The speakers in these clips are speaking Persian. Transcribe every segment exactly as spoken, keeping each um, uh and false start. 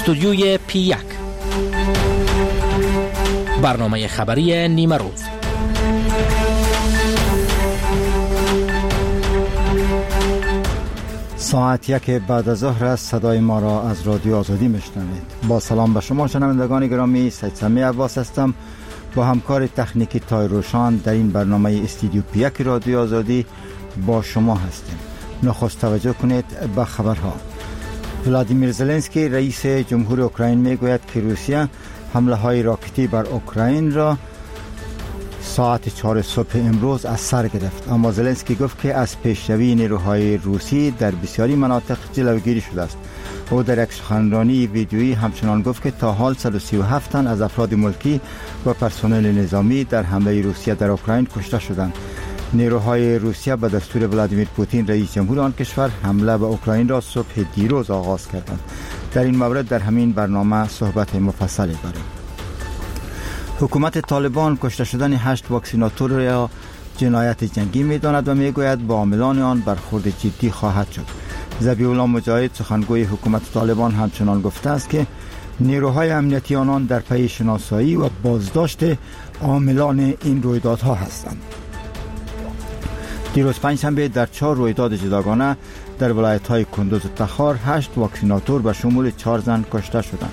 استودیوی پی یک، برنامه خبری نیمه روز. ساعت یک بعد از ظهر است. صدای ما را از رادیو آزادی میشنوید. با سلام به شما شنوندگان گرامی، سید سمی عباس هستم. با همکار تکنیکی تای روشان در این برنامه استودیو پی یک رادیو آزادی با شما هستیم. نخست توجه کنید به خبرها. ولادیمیر زلنسکی رئیس جمهور اوکراین میگوید که روسیه حمله های راکتی بر اوکراین را ساعت چهار صبح امروز از سر گرفت، اما زلنسکی گفت که از پیشروی نیروهای روسی در بسیاری مناطق جلوگیری شده است. او در یک سخنرانی ویدیویی همچنان گفت که تا حال صد و سی و هفت تن از افراد ملکی و پرسنل نظامی در حمله روسیه در اوکراین کشته شدند. نیروهای روسیه به دستور ولادیمیر پوتین رئیس جمهور آن کشور حمله به اوکراین را صبح دیروز آغاز کردند. در این مورد در همین برنامه صحبت مفصلی داریم. حکومت طالبان کشته شدن هشت واکسیناتور را جنایت جنگی می‌داند و می‌گوید با عاملان آن برخورد جدی خواهد شد. ذبیح الله مجاهد سخنگوی حکومت طالبان همچنان گفته است که نیروهای امنیتی آنان در پی شناسایی و بازداشت عاملان این رویدادها هستند. دیروز پنجشنبه در چهار رویداد جداگانه در ولایت‌های کندوز و تخار هشت واکسیناتور به شمول چهار زن کشته شدند.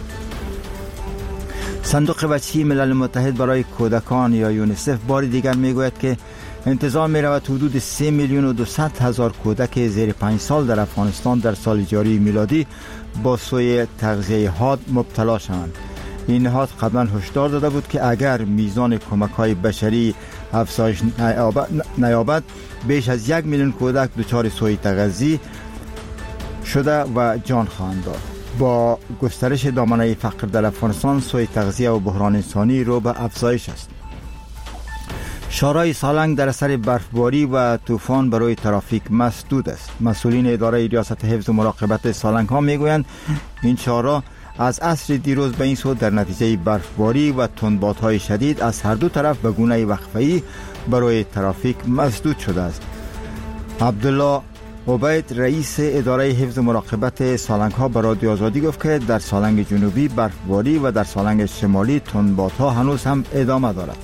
صندوق بچه‌ای ملل متحد برای کودکان یا یونیسف بار دیگر میگوید که انتظار می‌رود حدود سه میلیون و دویست هزار کودک زیر پنج سال در افغانستان در سال جاری میلادی با سوء تغذیه حاد مبتلا شوند. این نهاد قبلا هشدار داده بود که اگر میزان کمک‌های بشری افزایش نیابد بیش از یک میلیون کودک دچار سوء تغذیه شده و جان خواهند داد. با گسترش دامنه فقر در افغانستان سوء تغذیه و بحران انسانی رو به افزایش است. شارای سالنگ در اثر برفباری و طوفان برای ترافیک مسدود است. مسئولین اداره ریاست حفظ و مراقبت سالنگ ها میگویند این شارا از عصر دیروز به این سو در نتیجه برفباری و تندبادهای شدید از هر دو طرف به گونه وقفه‌ای برای ترافیک مسدود شده است. عبدالله عبید رئیس اداره حفظ و مراقبت سالنگ ها به رادیو آزادی گفت که در سالنگ جنوبی برفباری و در سالنگ شمالی تندبادها هنوز هم ادامه دارد.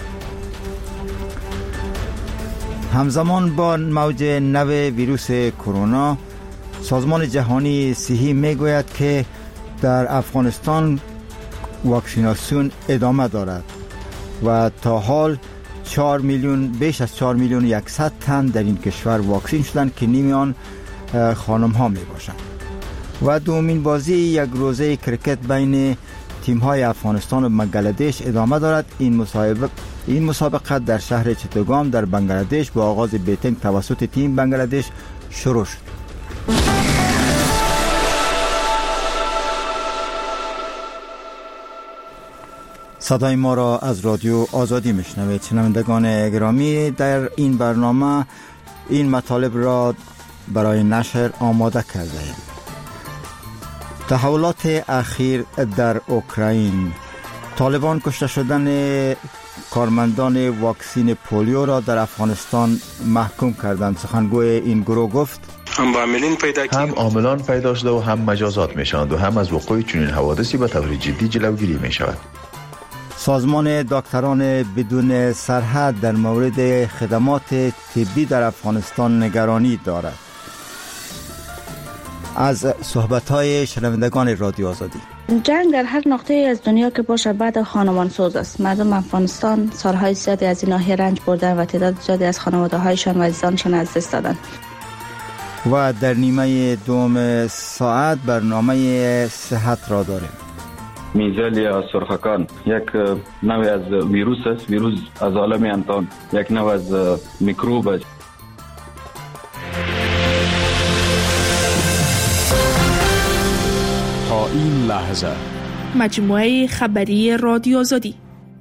همزمان با موج نو ویروس کرونا، سازمان جهانی صحی میگوید که در افغانستان واکسیناسیون ادامه دارد و تا حال چهار میلیون بیش از چهار میلیون صد تن در این کشور واکسین شدند که نیمی آن خانم ها می باشند. و دومین بازی یک روزه کرکت بین تیم های افغانستان و بنگلادش ادامه دارد. این مسابقه این مسابقه در شهر چتگام در بنگلادش با آغاز بیتینگ توسط تیم بنگلادش شروع شد. صدای ما را از رادیو آزادی میشنوید. شنوندگان گرامی، در این برنامه این مطالب را برای نشر آماده کرده ایم. تحولات اخیر در اوکراین، طالبان کشته شدن کارمندان واکسین پولیو را در افغانستان محکوم کردند. سخنگوی این گروه گفت هم عاملین پیدا هم عاملان پیدا شده و هم مجازات میشوند و هم از وقوع چنین حوادثی به طور جدی جلوگیری میشود. سازمان دکتران بدون سرحد در مورد خدمات طبی در افغانستان نگرانی دارد. از صحبت‌های شنوندگان رادیو آزادی. جنگ در هر نقطه از دنیا که باشه بعد خانمان سوز است. مردم افغانستان سالهای زیادی از این ناحیه رنج بردن و تعداد زیادی از خانواده‌هایشان و عزیزانشان از دست دادند. و در نیمه دوم ساعت برنامه صحت را داریم. میزل یا سرخکان یک نوع از ویروس است. ویروس از عالم انتان، یک نوع از میکروب است. تا این لحظه مجموعه خبری رادیو آزادی.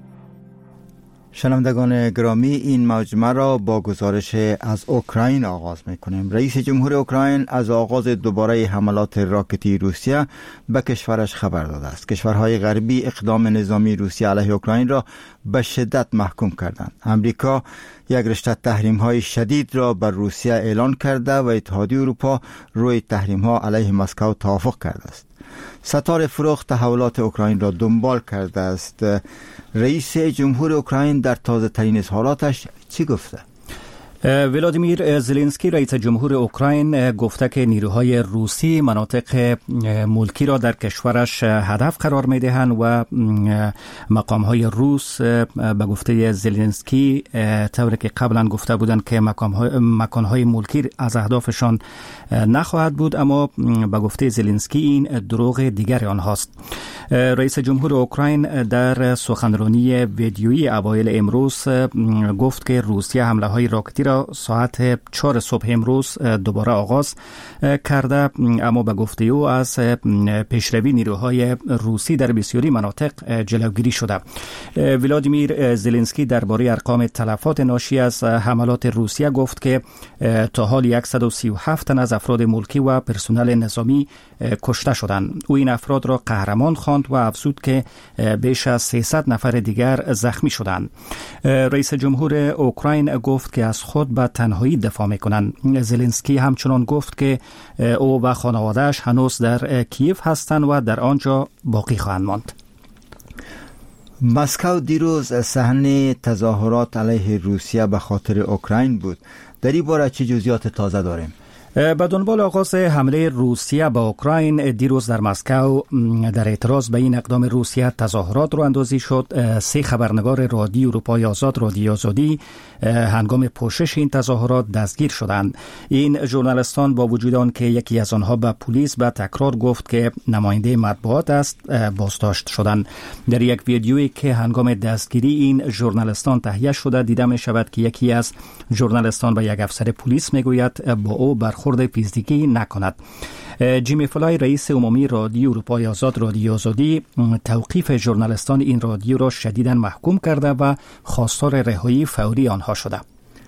شنوندگان گرامی، این مجموعه را با گزارش از اوکراین آغاز می‌کنیم. رئیس جمهور اوکراین از آغاز دوباره حملات راکتی روسیه به کشورش خبر داده است. کشورهای غربی اقدام نظامی روسیه علیه اوکراین را به شدت محکوم کردند. امریکا یک رشته تحریم‌های شدید را بر روسیه اعلان کرده و اتحادیه اروپا روی تحریم‌ها علیه مسکو توافق کرده است. ستار فروغ تحولات اوکراین را دنبال کرده است. رئیس جمهور اوکراین در تازه ترین اظهاراتش چی گفته؟ ولادیمیر زلنسکی رئیس جمهور اوکراین گفته که نیروهای روسی مناطق ملکی را در کشورش هدف قرار می‌دهند و مقام‌های روس به گفته زلنسکی طوری که قبلا گفته بودند که مکان‌های ملکی از اهدافشان نخواهد بود، اما به گفته زلنسکی این دروغ دیگر آنهاست. رئیس جمهور اوکراین در سخنرانی ویدیویی اوایل امروز گفت که روسیه حمله‌های راکتی را ساعت چهار صبح امروز دوباره آغاز کرده، اما به گفته او از پیشروی نیروهای روسی در بسیاری مناطق جلوگیری شده. ولادیمیر زلنسکی درباره ارقام تلفات ناشی از حملات روسیه گفت که تا حال صد و سی و هفت تن از افراد ملکی و پرسنل نظامی کشته شدند. او این افراد را قهرمان خواند و افزود که بیش از سیصد نفر دیگر زخمی شدند. رئیس جمهور اوکراین گفت که از خود به تنهایی دفاع میکنند. زلنسکی همچنان گفت که او و خانواده‌اش هنوز در کیف هستند و در آنجا باقی خواهند ماند. مسکو دیروز صحنه تظاهرات علیه روسیه به خاطر اوکراین بود. در این باره چه جزئیات تازه داریم؟ به دنبال آغاز حمله روسیه به اوکراین دیروز در مسکو در اعتراض به این اقدام روسیه تظاهرات راه اندازی شد. سه خبرنگار رادیو اروپای آزاد رادیو آزادی هنگام پوشش این تظاهرات دستگیر شدند. این ژورنالیستان با وجود آن که یکی از آنها به پلیس به تکرار گفت که نماینده مطبوعات است بازداشت شدند. در یک ویدیویی که هنگام دستگیری این ژورنالیستان تهیه شده دیده می شود که یکی از ژورنالیستان به یک افسر پلیس می گوید با او برخورد پیچیدگی نکند. جیمی فلای رئیس عمومی رادیو اروپای آزاد رادیو آزادی توقیف ژورنالیستان این رادیو را شدیداً محکوم کرده و خواستار رهایی فوری آنها شده.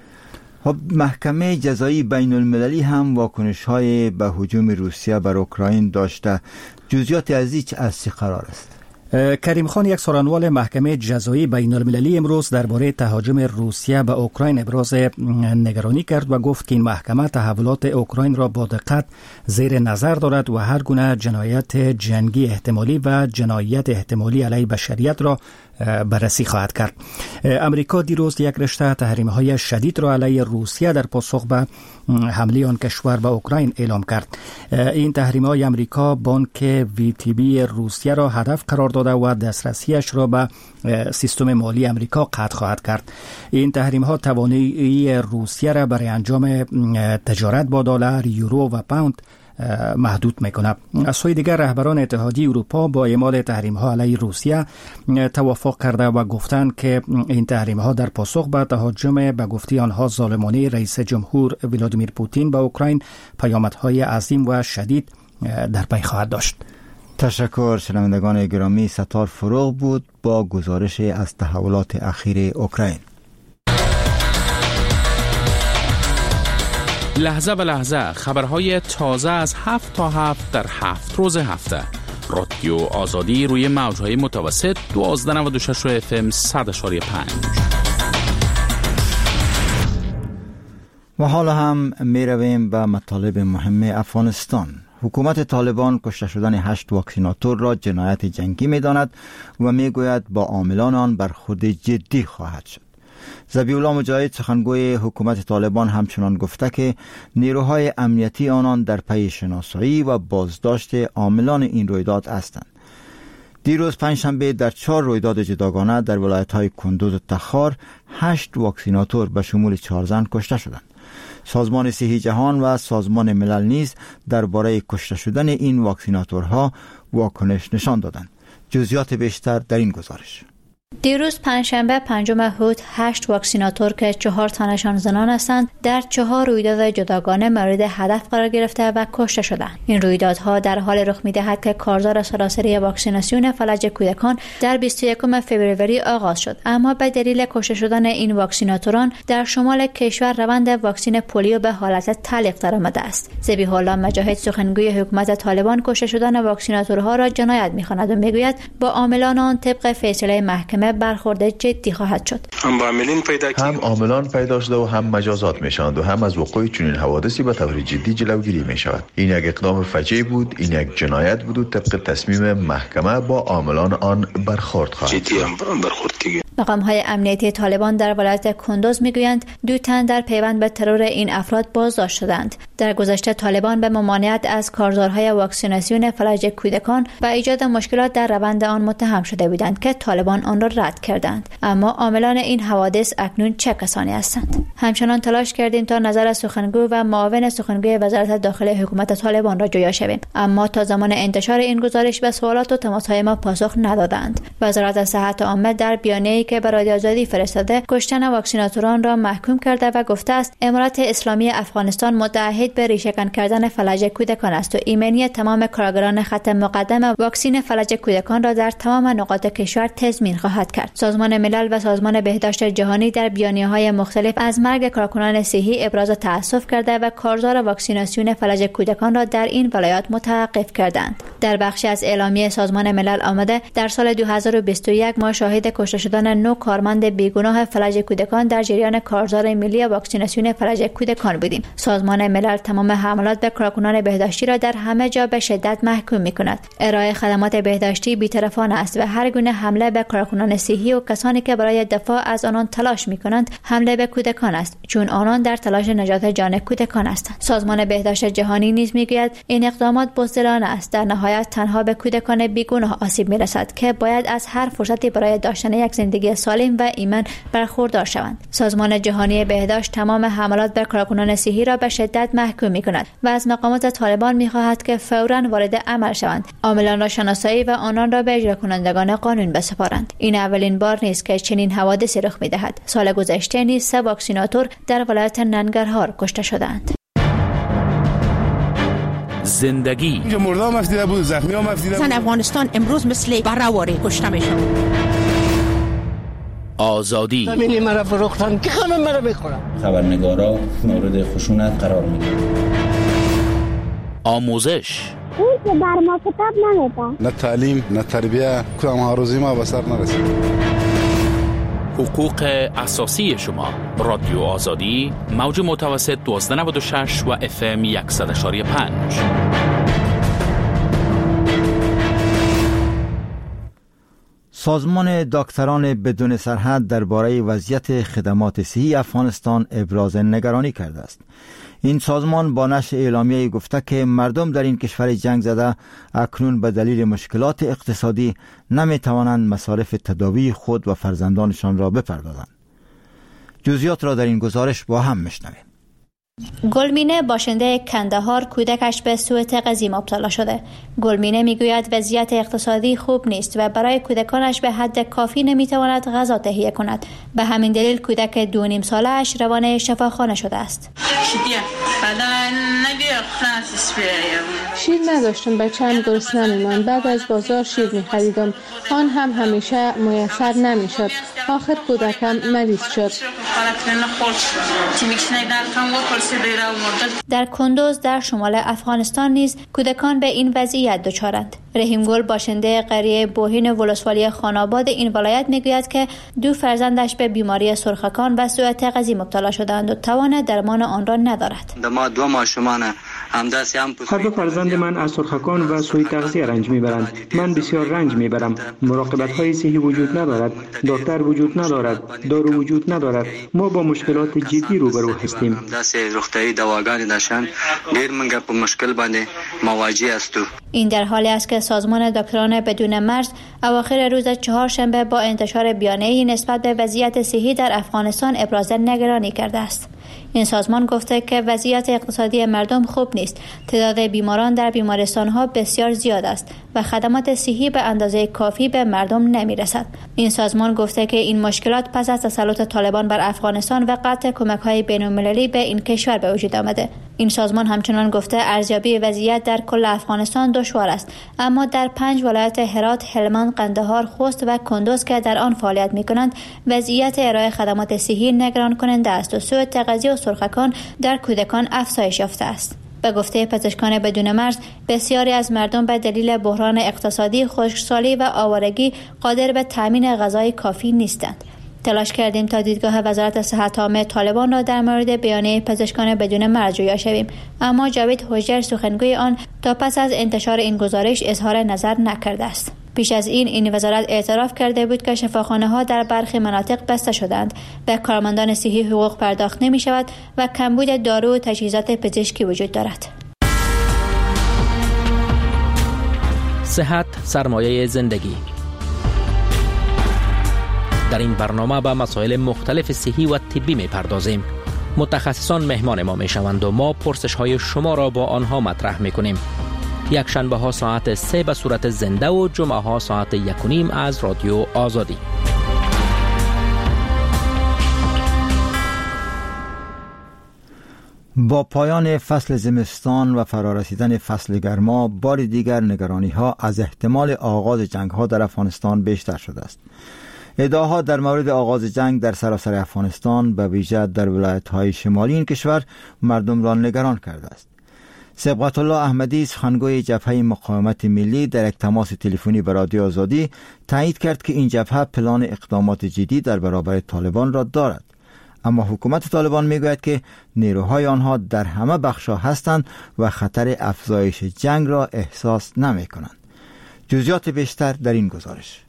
محکمه جزایی بین المللی هم واکنش‌های به هجوم روسیه بر اوکراین داشته. جزئیات از این از چه قرار است؟ کریم خان یک سخنگوی محکمه جزایی بین المللی امروز درباره تهاجم روسیه به اوکراین ابراز نگرانی کرد و گفت که این محکمه تحولات اوکراین را با دقت زیر نظر دارد و هر گونه جنایت جنگی احتمالی و جنایت احتمالی علیه بشریت را بررسی خواهد کرد. امریکا دیروز یک رشته تحریم‌های شدید را علیه روسیه در پاسخ به حمله آن کشور به اوکراین اعلام کرد. این تحریم‌های امریکا بانک وی تی بی روسیه را هدف قرار داده و دسترسیش را به سیستم مالی امریکا قطع خواهد کرد. این تحریم‌ها توانایی روسیه را برای انجام تجارت با دلار، یورو و پوند محدود میکنه. از سوی دیگر رهبران اتحادیه اروپا با اعمال تحریم ها علیه روسیه توافق کرده و گفتند که این تحریم ها در پاسخ به تهاجم به گفته آنها ظالمانه رئیس جمهور ولادیمیر پوتین به اوکراین پیامدهای عظیم و شدید در پی خواهد داشت. تشکر. شنوندگان گرامی، ستار فروغ بود با گزارش از تحولات اخیر اوکراین. لحظه به لحظه خبرهای تازه از هفت تا هفت در هفت روز هفته. رادیو آزادی روی موجهای متوسط دوازده نود و شش اف ام صد اشاری پنج. و حالا هم می رویم به مطالب مهم افغانستان. حکومت طالبان کشته شدن هشت واکسیناتور را جنایت جنگی می داند و می گوید با عاملان آن برخورد جدی خواهد شد. ذبیح الله مجاهد سخنگوی حکومت طالبان همچنان گفته که نیروهای امنیتی آنان در پی شناسایی و بازداشت عاملان این رویداد هستند. دیروز پنجشنبه در چهار رویداد جداگانه در ولایت‌های کندوز و تخار هشت واکسیناتور به شمول چهار زن کشته شدند. سازمان صحی جهان و سازمان ملل نیز درباره کشته شدن این واکسیناتورها واکنش نشان دادند. جزئیات بیشتر در این گزارش. دیروز پنجشنبه پنجم اود هشت واکسیناتور که چهار تنشان زنان هستند در چهار رویداد جداگانه مورد هدف قرار گرفته و کشته شدند. این رویدادها در حال رخ می‌دهد که کارزار سراسری واکسیناسیون فلج کودکان در بیست و یکم فوریه آغاز شد، اما به دلیل کشته شدن این واکسیناتوران در شمال کشور روند واکسین پولیو به حالت تعلیق درآمده است. ذبیح الله مجاهد سخنگوی حکومت طالبان کشته شدن واکسیناتورها را جنایت می‌خواند و می‌گوید با عاملان آن طبق فیصله محکمه ادامه برخورد جدی خواهد شد. هم عاملان پیدا شده و هم مجازات میشوند و هم از وقوع چنین حوادثی به طور جدی جلوگیری می شود. این یک اقدام فجیع بود، این یک جنایت بود و طبق تصمیم محکمه با عاملان آن برخورد خواهد شد. مقام‌های امنیتی طالبان در ولایت کندوز میگویند دو تن در پیوند به ترور این افراد بازداشت شدند. در گذشته طالبان به ممانعت از کارزارهای واکسیناسیون فلج کودکان و ایجاد مشکلات در روند آن متهم شده بودند که طالبان آن را رد کردند. اما عاملان این حوادث اکنون چه کسانی هستند؟ همچنان تلاش کردیم تا نظر سخنگو و معاون سخنگوی وزارت داخلی حکومت طالبان را جویا شویم، اما تا زمان انتشار این گزارش به سوالات و تماس‌های ما پاسخ ندادند. وزارت صحت عامه در بیانیه‌ای که به رادیو آزادی فرستاده کشتن واکسیناتوران را محکوم کرده و گفته است امارات اسلامی افغانستان متعهد به ریشه‌کن کردن فلج کودکان است و ایمنی تمام کارگران خط مقدم واکسین فلج کودکان را در تمام نقاط کشور تضمین خواهد کرد. سازمان ملل و سازمان بهداشت جهانی در بیانیه‌های مختلف از مرگ کارکنان صحی ابراز تأسف کرده و کارزار واکسیناسیون فلج کودکان را در این ولایات متوقف کردند. در بخشی از اعلامیه سازمان ملل آمده در سال دو هزار و بیست و یک ما شاهد کشته شدن نو کارمند بیگناه فلج کودکان در جریان کارزار ملی واکسیناسیون فلج کودکان بودیم. سازمان ملل تمام حملات به کارکنان بهداشتی را در همه جا به شدت محکوم می‌کند. ارائه خدمات بهداشتی بی‌طرفانه است و هر گونه حمله به کارکنان صحی و کسانی که برای دفاع از آنان تلاش می‌کنند حمله به کودکان است، چون آنان در تلاش نجات جان کودکان هستند. سازمان بهداشت جهانی نیز می‌گوید این اقدامات بزدلانه است. در نهایت تنها به کودکان بیگناه آسیب می‌رسد که باید از هر فرصتی برای داشتن یک زندگی سالم و ایمن برخوردار شوند. سازمان جهانی بهداشت تمام حملات بر کارکنان صحی را به شدت محکوم می‌کند و از مقامات طالبان می‌خواهد که فوراً وارد عمل شوند، عاملان را شناسایی و آنان را به اجرا کنندگان قانون بسپارند. این اولین بار نیست که چنین حوادثی رخ می‌دهد. سال گذشته نیز سه واکسیناتور در ولایت ننگرهار کشته شدند. زندگی مردم مفیده بود، زخمی ها مفیده بود. زن افغانستان امروز مثل برهواری کشته میشن. آزادی زمینی مرا فروختن که خمه مرا بخورم. خبرنگارا مورد خشونت قرار میگیرن. آموزش اون که بر ما کتاب نمیده. نه تعلیم نه تربیه کدام هاروزی ما به سر نرسید. حقوق اساسی شما. رادیو آزادی موج متوسط دوازده نود و شش و اف ام صد و پنج. سازمان دکتران بدون سرحد درباره وضعیت خدمات صحی افغانستان ابراز نگرانی کرده است. این سازمان با نشر اعلامیه گفته که مردم در این کشور جنگ زده اکنون به دلیل مشکلات اقتصادی نمی توانند مصارف تداوی خود و فرزندانشان را بپردازند. جزئیات را در این گزارش با هم میشنویم. گلمینه باشنده کندهار کودکش به سوء تغذیه مبتلا شده. گلمینه میگوید وضعیت اقتصادی خوب نیست و برای کودکانش به حد کافی نمیتواند غذا تهیه کند. به همین دلیل کودک دو نیم ساله اش روانه شفاخانه شده است. شیر نداشتم، بچه‌ام گرسنه می‌ماند. بعد از بازار شیر می‌خریدم، آن هم همیشه میسر نمی‌شد. آخر کودکم مریض شد. در کندوز در شمال افغانستان نیز کودکان به این وضعیت دچارند. رحیم گل باشنده قریه بوهین ولسوالی خاناباد این ولایت میگوید که دو فرزندش به بیماری سرخکان و سوء تغذیه مبتلا شدند و توان درمان آن را ندارد. ما دو ماشومان همداستی هم هر دو فرزند من از سرخکان و سوء تغذیه رنج میبرند. من بسیار رنج میبرم. مراقبت های صحی وجود ندارد، دکتر وجود ندارد، دارو وجود ندارد. ما با مشکلات جدی روبرو هستیم. دست روغتیایی دواګانې داشتن ډیر منګه په مشکل باندې مواجه هستو. این در حالی است که سازمان دکتران بدون مرز اواخر روز چهارشنبه با انتشار بیانیه‌ای نسبت به وضعیت صحی در افغانستان ابراز نگرانی کرده است. این سازمان گفته که وضعیت اقتصادی مردم خوب نیست. تعداد بیماران در بیمارستان‌ها بسیار زیاد است و خدمات صحی به اندازه کافی به مردم نمی‌رسد. این سازمان گفته که این مشکلات پس از تسلط طالبان بر افغانستان و قطع کمک‌های بین‌المللی به این کشور به وجود آمده. این سازمان همچنان گفته ارزیابی وضعیت در کل افغانستان دشوار است، اما در پنج ولایت هرات، هلمند، قندهار، خوست و کندوز که در آن فعالیت می‌کنند وضعیت ارائه خدمات صحی نگران کننده است و سوء تغذیه و سرخکان در کودکان افزایش یافته است. به گفته پزشکان بدون مرز، بسیاری از مردم به دلیل بحران اقتصادی، خشکسالی و آوارگی قادر به تامین غذای کافی نیستند. تلاش کردیم تا دیدگاه وزارت صحت عامه طالبان را در مورد بیانیه پزشکان بدون مرز جویا شویم، اما جاوید حجر سخنگوی آن تا پس از انتشار این گزارش اظهار نظر نکرده است. پیش از این این وزارت اعتراف کرده بود که شفاخانه‌ها در برخی مناطق بسته شدند و کارمندان صحی حقوق پرداخت نمی شود و کمبود دارو و تجهیزات پزشکی وجود دارد. صحت سرمایه زندگی. در این برنامه به مسائل مختلف صحی و طبی می پردازیم. متخصصان مهمان ما می شوند و ما پرسش های شما را با آنها مطرح می کنیم. یک شنبه ها ساعت سه به صورت زنده و جمعه ها ساعت یک و نیم از رادیو آزادی. با پایان فصل زمستان و فرارسیدن فصل گرما، بار دیگر نگرانی ها از احتمال آغاز جنگ ها در افغانستان بیشتر شده است. ادعاها در مورد آغاز جنگ در سراسر افغانستان به ویژه در ولایت‌های شمالی این کشور مردم را نگران کرده است. صبغت الله احمدی، سخنگوی جبهه مقاومت ملی، در یک تماس تلفنی با رادیو آزادی تایید کرد که این جبهه پلان اقدامات جدی در برابر طالبان را دارد، اما حکومت طالبان میگوید که نیروهای آنها در همه بخش‌ها هستند و خطر افزایش جنگ را احساس نمی‌کنند. جزئیات بیشتر در این گزارش.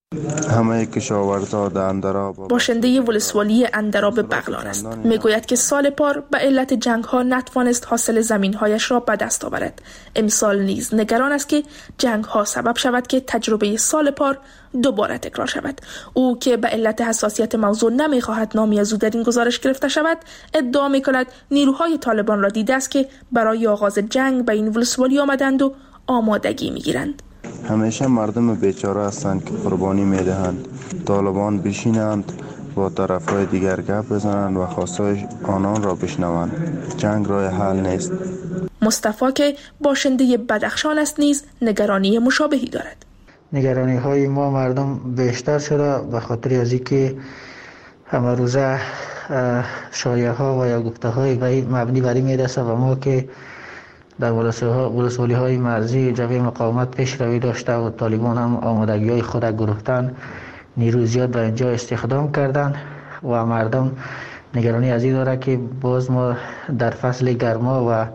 همه کشاورزها در اندراب باشنده ولسوالی اندراب بغلان است. میگوید که سال پار به علت جنگ ها نتوانست حاصل زمین هایش را به دست آورد. امسال نیز نگران است که جنگ ها سبب شود که تجربه سال پار دوباره تکرار شود. او که به علت حساسیت موضوع نمیخواهد نامی از او در این گزارش گرفته شود، ادعا میکند نیروهای طالبان را دیده است که برای آغاز جنگ به این ولسوالی آمدند و آمادگی میگیرند. همیشه مردم بیچاره هستند که قربانی میدهند. طالبان بشینند با طرفهای دیگر گپ بزنند و خواستای آنان را بشنوند. جنگ راه حل نیست. مصطفی که باشنده بدخشان است نیز نگرانی مشابهی دارد. نگرانی های ما مردم بیشتر شده به خاطر از اینکه همه روزه شایعه ها و یا گفته های مبنی بر این میرسه و ما که در ولسوالی های مرزی جبهه مقاومت پیش روی داشته و طالبان هم آمادگی های خود گرفتن، نیرو زیاد به اینجا استخدام کردن و مردم نگرانی از این داره که باز ما در فصل گرما و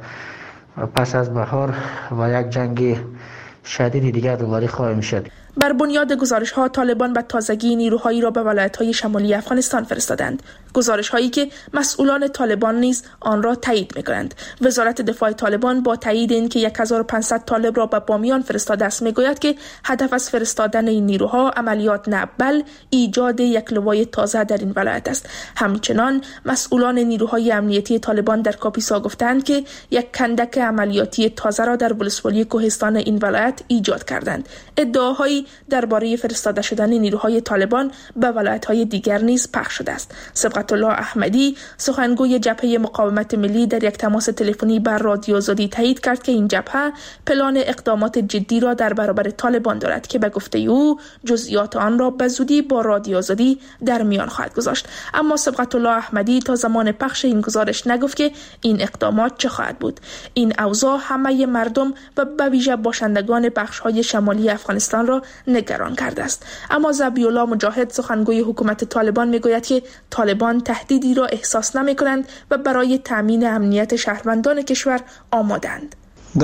پس از بهار و یک جنگ شدید دیگر روبرو خواهیم شد. بر بنیاد گزارش ها طالبان به تازگی نیروهایی را به ولایت های شمالی افغانستان فرستادند. گزارش هایی که مسئولان طالبان نیز آن را تایید میکنند. وزارت دفاع طالبان با تایید این که هزار و پانصد طالب را به بامیان فرستاده است میگوید که هدف از فرستادن این نیروها عملیات نه بل ایجاد یک لوای تازه در این ولایت است. همچنان مسئولان نیروهای امنیتی طالبان در کاپیسا گفتند که یک کندک عملیاتی تازه را در ولسوالی کوهستان این ولایت ایجاد کردند. ادعاهای درباره فرستاده شدن نیروهای طالبان به ولایت‌های دیگر نیز پخش شده است. صبغت الله احمدی، سخنگوی جبهه مقاومت ملی، در یک تماس تلفنی بر رادیو آزادی تایید کرد که این جبهه پلان اقدامات جدی را در برابر طالبان دارد که به گفته او جزئیات آن را به زودی با رادیو آزادی در میان خواهد گذاشت. اما صبغت الله احمدی تا زمان پخش این گزارش نگفت که این اقدامات چه خواهد بود. این اوضاع همه مردم و به ویژه باشندگان بخش‌های شمالی افغانستان را نگران کرده است. اما ذبیح الله مجاهد، سخنگوی حکومت طالبان، میگوید که طالبان تهدیدی را احساس نمی کنند و برای تامین امنیت شهروندان کشور آمادند.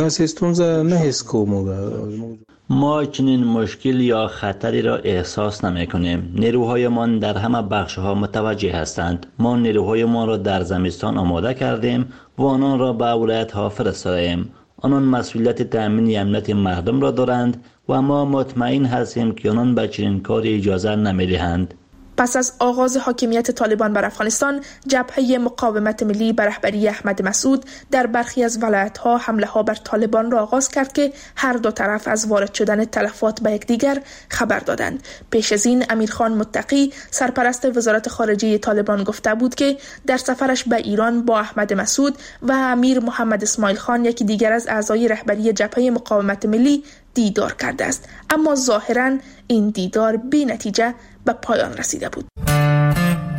ما چنین مشکل یا خطری را احساس نمی کنیم. نیروهایمان در همه بخش‌ها متوجه هستند. ما نیروهایمان را در زمستان آماده کردیم و آنان را به ولایت‌ها فرستادیم. آنان مسئولیت تامین امنیت مردم را دارند و ما مطمئن هستیم که آنان به چنین کاری اجازه نمی‌دهند. پس از آغاز حاکمیت طالبان بر افغانستان، جبهه مقاومت ملی به رهبری احمد مسعود در برخی از ولایت‌ها حمله‌ها بر طالبان را آغاز کرد که هر دو طرف از وارد شدن تلفات به یکدیگر خبر دادند. پیش از این امیرخان متقی، سرپرست وزارت خارجه طالبان، گفته بود که در سفرش به ایران با احمد مسعود و امیر محمد اسماعیل خان، یکی دیگر از اعضای رهبری جبهه مقاومت ملی، دیدار کرده است. اما ظاهراً این دیدار بی نتیجه به پایان رسیده بود.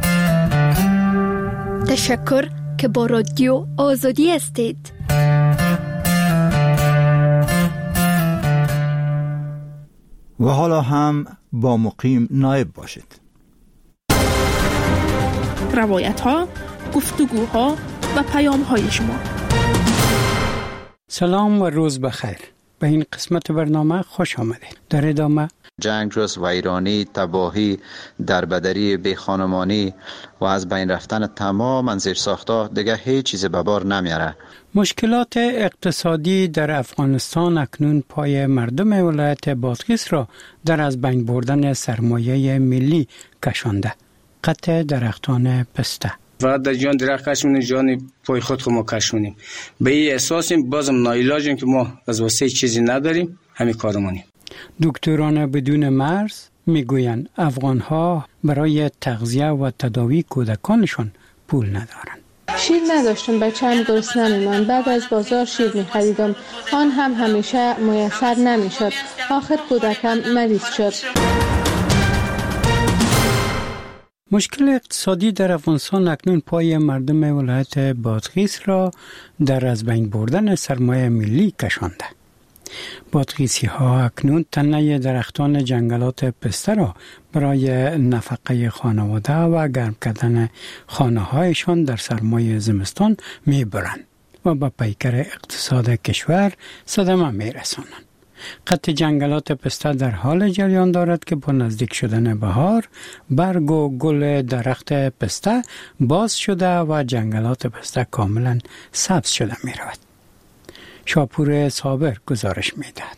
تشکر که با رادیو آزادی هستید. و حالا هم با مقیم نایب باشید. روایت ها، گفتگوها و پیام های شما. سلام و روز بخیر. به این قسمت برنامه خوش آمدید. در ادامه جنگ جز ویرانی، تباهی، دربدری، بیخانمانی و از بین رفتن تمام زیرساخت‌ها دیگه هیچ چیز به بار نمیاره. مشکلات اقتصادی در افغانستان اکنون پای مردم ولایت بادغیس را در از بین بردن سرمایه ملی کشانده. قطع درختان پسته. فقط در جان درخت کش می‌کنیم، جان پای خود خود ما کش می‌کنیم. به این احساسیم، بازم ناعلاجیم که ما از واسه چیزی نداریم، همین کارمونیم. دکتران بدون مرز میگویند افغان‌ها برای تغذیه و تداوی کودکانشان پول ندارند. شیر نداشتم، بچه‌ام گرسنه می‌ماند. بعد از بازار شیر می‌خریدم، آن هم همیشه میسر نمی‌شد. آخر کودکم مریض شد. مشکل اقتصادی در افغانستان اکنون پای مردم ولایت بادغیس را در از بین بردن سرمایه ملی کشانده. بادغیسی ها اکنون تنه درختان جنگلات پسته را برای نفقه خانواده و گرم کردن خانه هایشان در سرمای زمستان می برند و به پیکر اقتصاد کشور صدمه می رسانند. قطع جنگلات پسته در حال جریان دارد که با نزدیک شدن بهار برگ و گل درخت پسته باز شده و جنگلات پسته کاملا سبز شده می رود. شاپور صابر گزارش می دهد.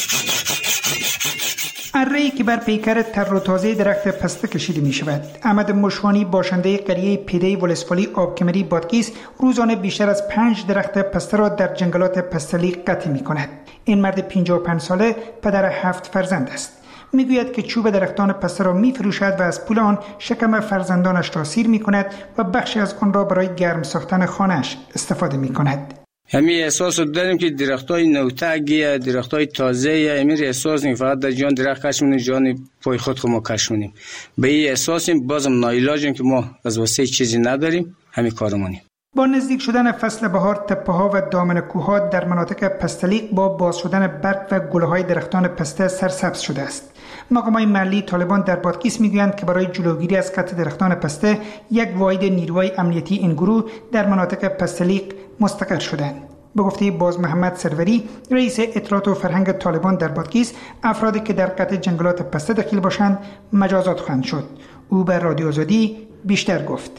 اره‌ای که بر پیکر تر و تازه درخت پسته کشیده می شود. احمد مشوانی باشنده قریه پیده ولسوالی آبکمری بادغیس روزانه بیشتر از پنج درخت پسته را در جنگلات پسته‌لی قطع می کند. این مرد پنجاه و پنج ساله پدر هفت فرزند است. میگوید که چوب درختان پسته را می فروشد و از پول آن شکم فرزندانش را سیر می کند و بخشی از آن را برای گرم ساختن خانه‌اش استفاده می کند. همین احساس رو داریم که درختای نوتگی، درختای تازه، همین احساس نیم فقط در جان درخت کش می‌کنیم، جان پای خود خود ما کش می‌کنیم. به این احساسیم، بازم ناعلاجیم که ما از واسه چیزی نداریم، همین کارمونیم. با نزدیک شدن فصل بهار، تپه‌ها و دامن کوه‌ها در مناطق پستلیق با باز شدن برگ و گل‌های درختان پسته سرسبز شده است. مقامات محلی طالبان در بادغیس میگویند که برای جلوگیری از قطع درختان پسته یک واحد نیروهای امنیتی این گروه در مناطق پستلیق مستقر شدند. به گفته باز محمد سروری، رئیس اطلاعات و فرهنگ طالبان در بادغیس، افرادی که در قطع جنگلات پسته دخیل باشند مجازات خواهند شد. او به رادیو آزادی بیشتر گفت.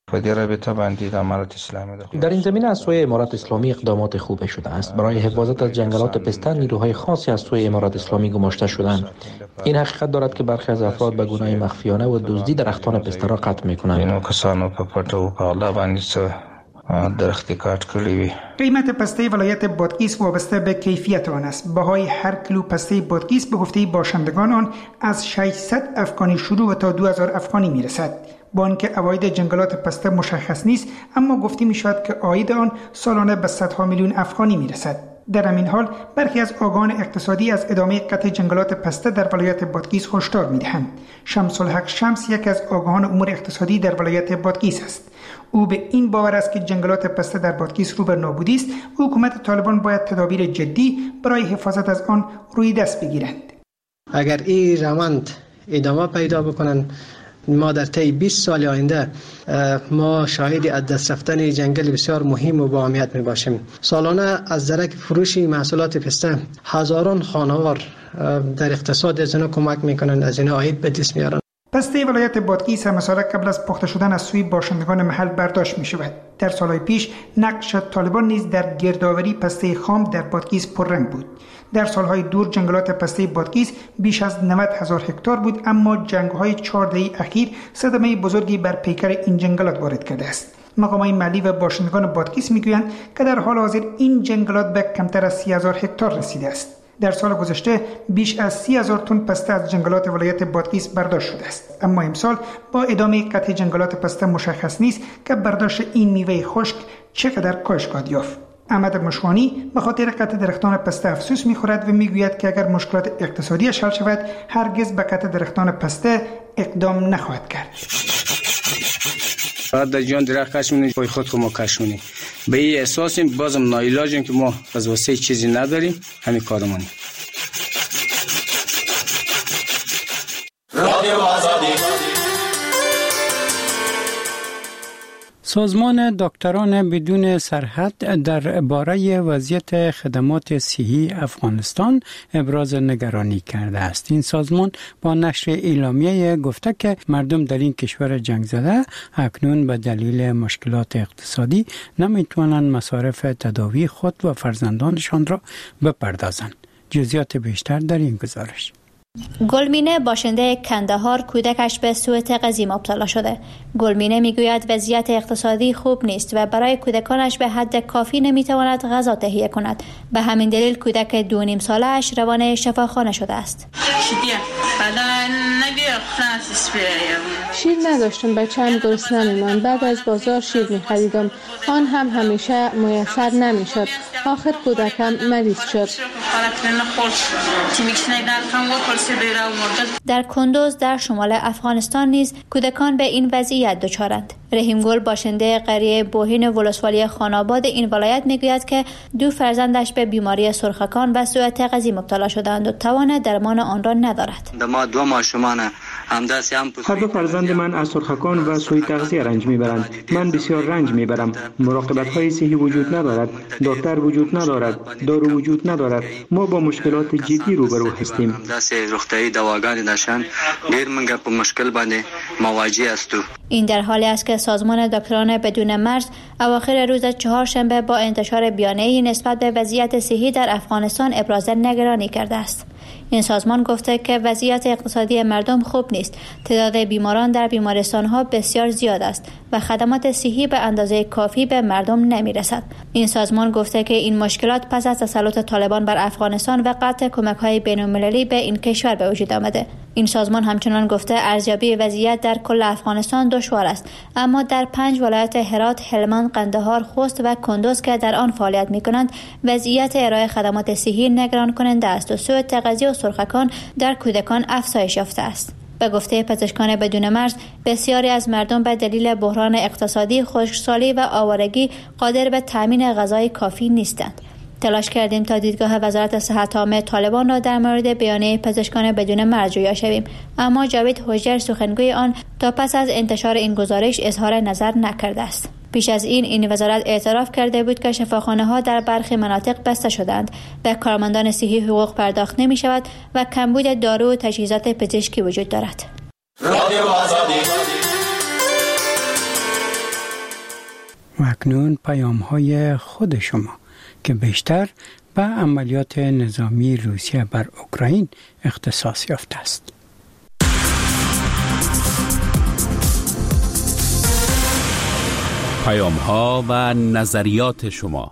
در این زمینه از سوی امارات اسلامی اقدامات خوبی شده است. برای حفاظت از جنگلات پسته نیروهای خاصی از سوی امارات اسلامی گماشته شدند. این حقیقت دارد که برخی از افراد به گناه مخفیانه و دزدی درختان پسته را قطع می‌کنند. قیمت پسته ولایت بادغیس وابسته به کیفیت آن است. بهای هر کیلو پسته بادغیس به گفته باشندگان آن از ششصد افغانی شروع و تا دو هزار افغانی میرسد. با آنکه عواید جنگلات پسته مشخص نیست، اما گفته می شود که عاید آن سالانه به صدها میلیون افغانی می رسد. در همین حال برخی از آگاهان اقتصادی از ادامه قطع جنگلات پسته در ولایت بادغیس هشدار می دهند. شمس الحق شمس یک از آگاهان امور اقتصادی در ولایت بادغیس است. او به این باور است که جنگلات پسته در بادغیس رو به نابودی است. حکومت طالبان باید تدابیر جدی برای حفاظت از آن روی دست بگیرند. اگر این روند ادامه پیدا بکنند، ما در طی بیست سال آینده ما شاهد از دست رفتن جنگل بسیار مهم و با اهمیت می باشیم. سالانه از درک فروش محصولات پسته هزاران خانوار در اقتصاد از اینا کمک میکنند، از اینا عاید به دست میارن. پسته ولایت بادغیس هم سال قبل از پخته شدن از سوی باشندگان محل برداشت می شود. در سالهای پیش نقش طالبان نیز در گردآوری پسته خام در بادغیس پررنگ بود. در سالهای دور جنگلات پسته بادغیس بیش از نود هزار هکتار بود، اما جنگ‌های چهار دهه اخیر صدمه بزرگی بر پیکر این جنگلات وارد کرده است. مقامات محلی و باشندگان بادغیس میگویند که در حال حاضر این جنگلات به کمتر از سی هزار هکتار رسیده است. در سال گذشته بیش از سی هزار تن پسته از جنگلات ولایت بادغیس برداشت شده است، اما امسال با ادامه قطع جنگلات پسته مشخص نیست که برداشت این میوه خشک چقدر کاهش خواهد یافت. احمد مشوانی به خاطر قطع درختان پسته افسوس می‌خورد و میگوید که اگر مشکلات اقتصادی حل شود هرگز به قطع درختان پسته اقدام نخواهد کرد. بعد در جان درخت کش می‌کنیم، پای خود خود ما کش می‌کنیم. به این احساسیم، بازم ناعلاجیم که ما از واسه چیزی نداریم، همین کارمونیم. سازمان دکتران بدون سرحد در باره وضعیت خدمات صحی افغانستان ابراز نگرانی کرده است. این سازمان با نشر اعلامیه گفته که مردم در این کشور جنگ زده اکنون به دلیل مشکلات اقتصادی نمیتوانند مصارف تداوی خود و فرزندانشان را بپردازند. جزئیات بیشتر در این گزارش. گلمینه باشنده کندهار کودکش به سوء تغذیه مبتلا شده. گلمینه میگوید وضعیت اقتصادی خوب نیست و برای کودکانش به حد کافی نمیتواند غذا تهیه کند. به همین دلیل کودک دو نیم ساله اش روانه شفاخانه شده است. شیر نداشتم، بچه‌ام گرسنه می‌ماند. بعد از بازار شیر می‌خریدم، آن هم همیشه میسر نمی‌شد. آخر کودکم مریض شد. در کندوز در شمال افغانستان نیز کودکان به این وضعیت دچارند. رحیم گل باشنده قریه بوهین ولسوالی خاناباد این ولایت میگوید که دو فرزندش به بیماری سرخکان و سوء تغذیه مبتلا شدند و توان درمان آن را ندارد. هر دو فرزند من از سرخکان و سوء تغذیه رنج میبرند. من بسیار رنج میبرم. مراقبت های صحی وجود ندارد. دکتر وجود ندارد. دارو وجود ندارد. ما با مشکلات جدی روبرو هستیم. این در حالی است که سازمان دکتران بدون مرز اواخر روز چهارشنبه با انتشار بیانیه‌ای نسبت به وضعیت صحی در افغانستان ابراز نگرانی کرده است. این سازمان گفته که وضعیت اقتصادی مردم خوب نیست. تعداد بیماران در بیمارستان‌ها بسیار زیاد است و خدمات صحی به اندازه کافی به مردم نمی‌رسد. این سازمان گفته که این مشکلات پس از تسلط طالبان بر افغانستان و قطع کمک‌های بین‌المللی به این کشور به وجود آمده. این سازمان همچنان گفته ارزیابی وضعیت در کل افغانستان دشوار است، اما در پنج ولایت هرات، هلمند، قندهار، خوست و کندوز که در آن فعالیت می‌کنند وضعیت ارائه خدمات صحی نگران کننده است و سوء تغذیه و سرخکان در کودکان افزایش یافته است. به گفته پزشکان بدون مرز بسیاری از مردم به دلیل بحران اقتصادی، خشکسالی و آوارگی قادر به تامین غذای کافی نیستند. تلاش کردیم تا دیدگاه وزارت صحت عامه طالبان را در مورد بیانیه پزشکان بدون مرز جویا شویم، اما جاوید هوشیار سخنگوی آن تا پس از انتشار این گزارش اظهار نظر نکرده است. پیش از این این وزارت اعتراف کرده بود که شفاخانه‌ها در برخی مناطق بسته شدند و کارمندان صحی حقوق پرداخت نمی شود و کمبود دارو و تجهیزات پزشکی وجود دارد. و اکنون پیام های خود شما که بیشتر به عملیات نظامی روسیه بر اوکراین اختصاص یافته است. پیام ها و نظریات شما.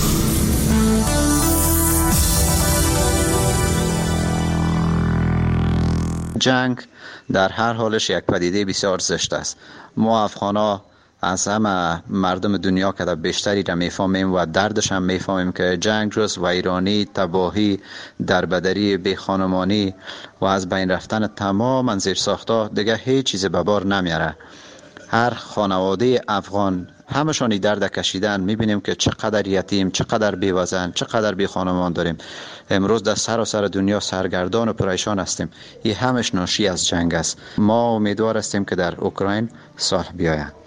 جنگ در هر حالش یک پدیده بسیار زشت است. ما افغانا از همه مردم دنیا که در بیشتری را میفهمیم و دردش هم میفهمیم که جنگ جز ویرانی، تباهی، دربدری، بیخانمانی و از بین رفتن تمام زیرساخت‌ها دیگه هیچ چیز به بار نمیاره. هر خانواده افغان همشانی درد کشیدن. میبینیم که چقدر یتیم، چقدر بیوزن، چقدر بی خانمان داریم. امروز در سراسر دنیا سرگردان و پریشان هستیم. این همش ناشی از جنگ است. ما امیدوار هستیم که در اوکراین صلح بیاید.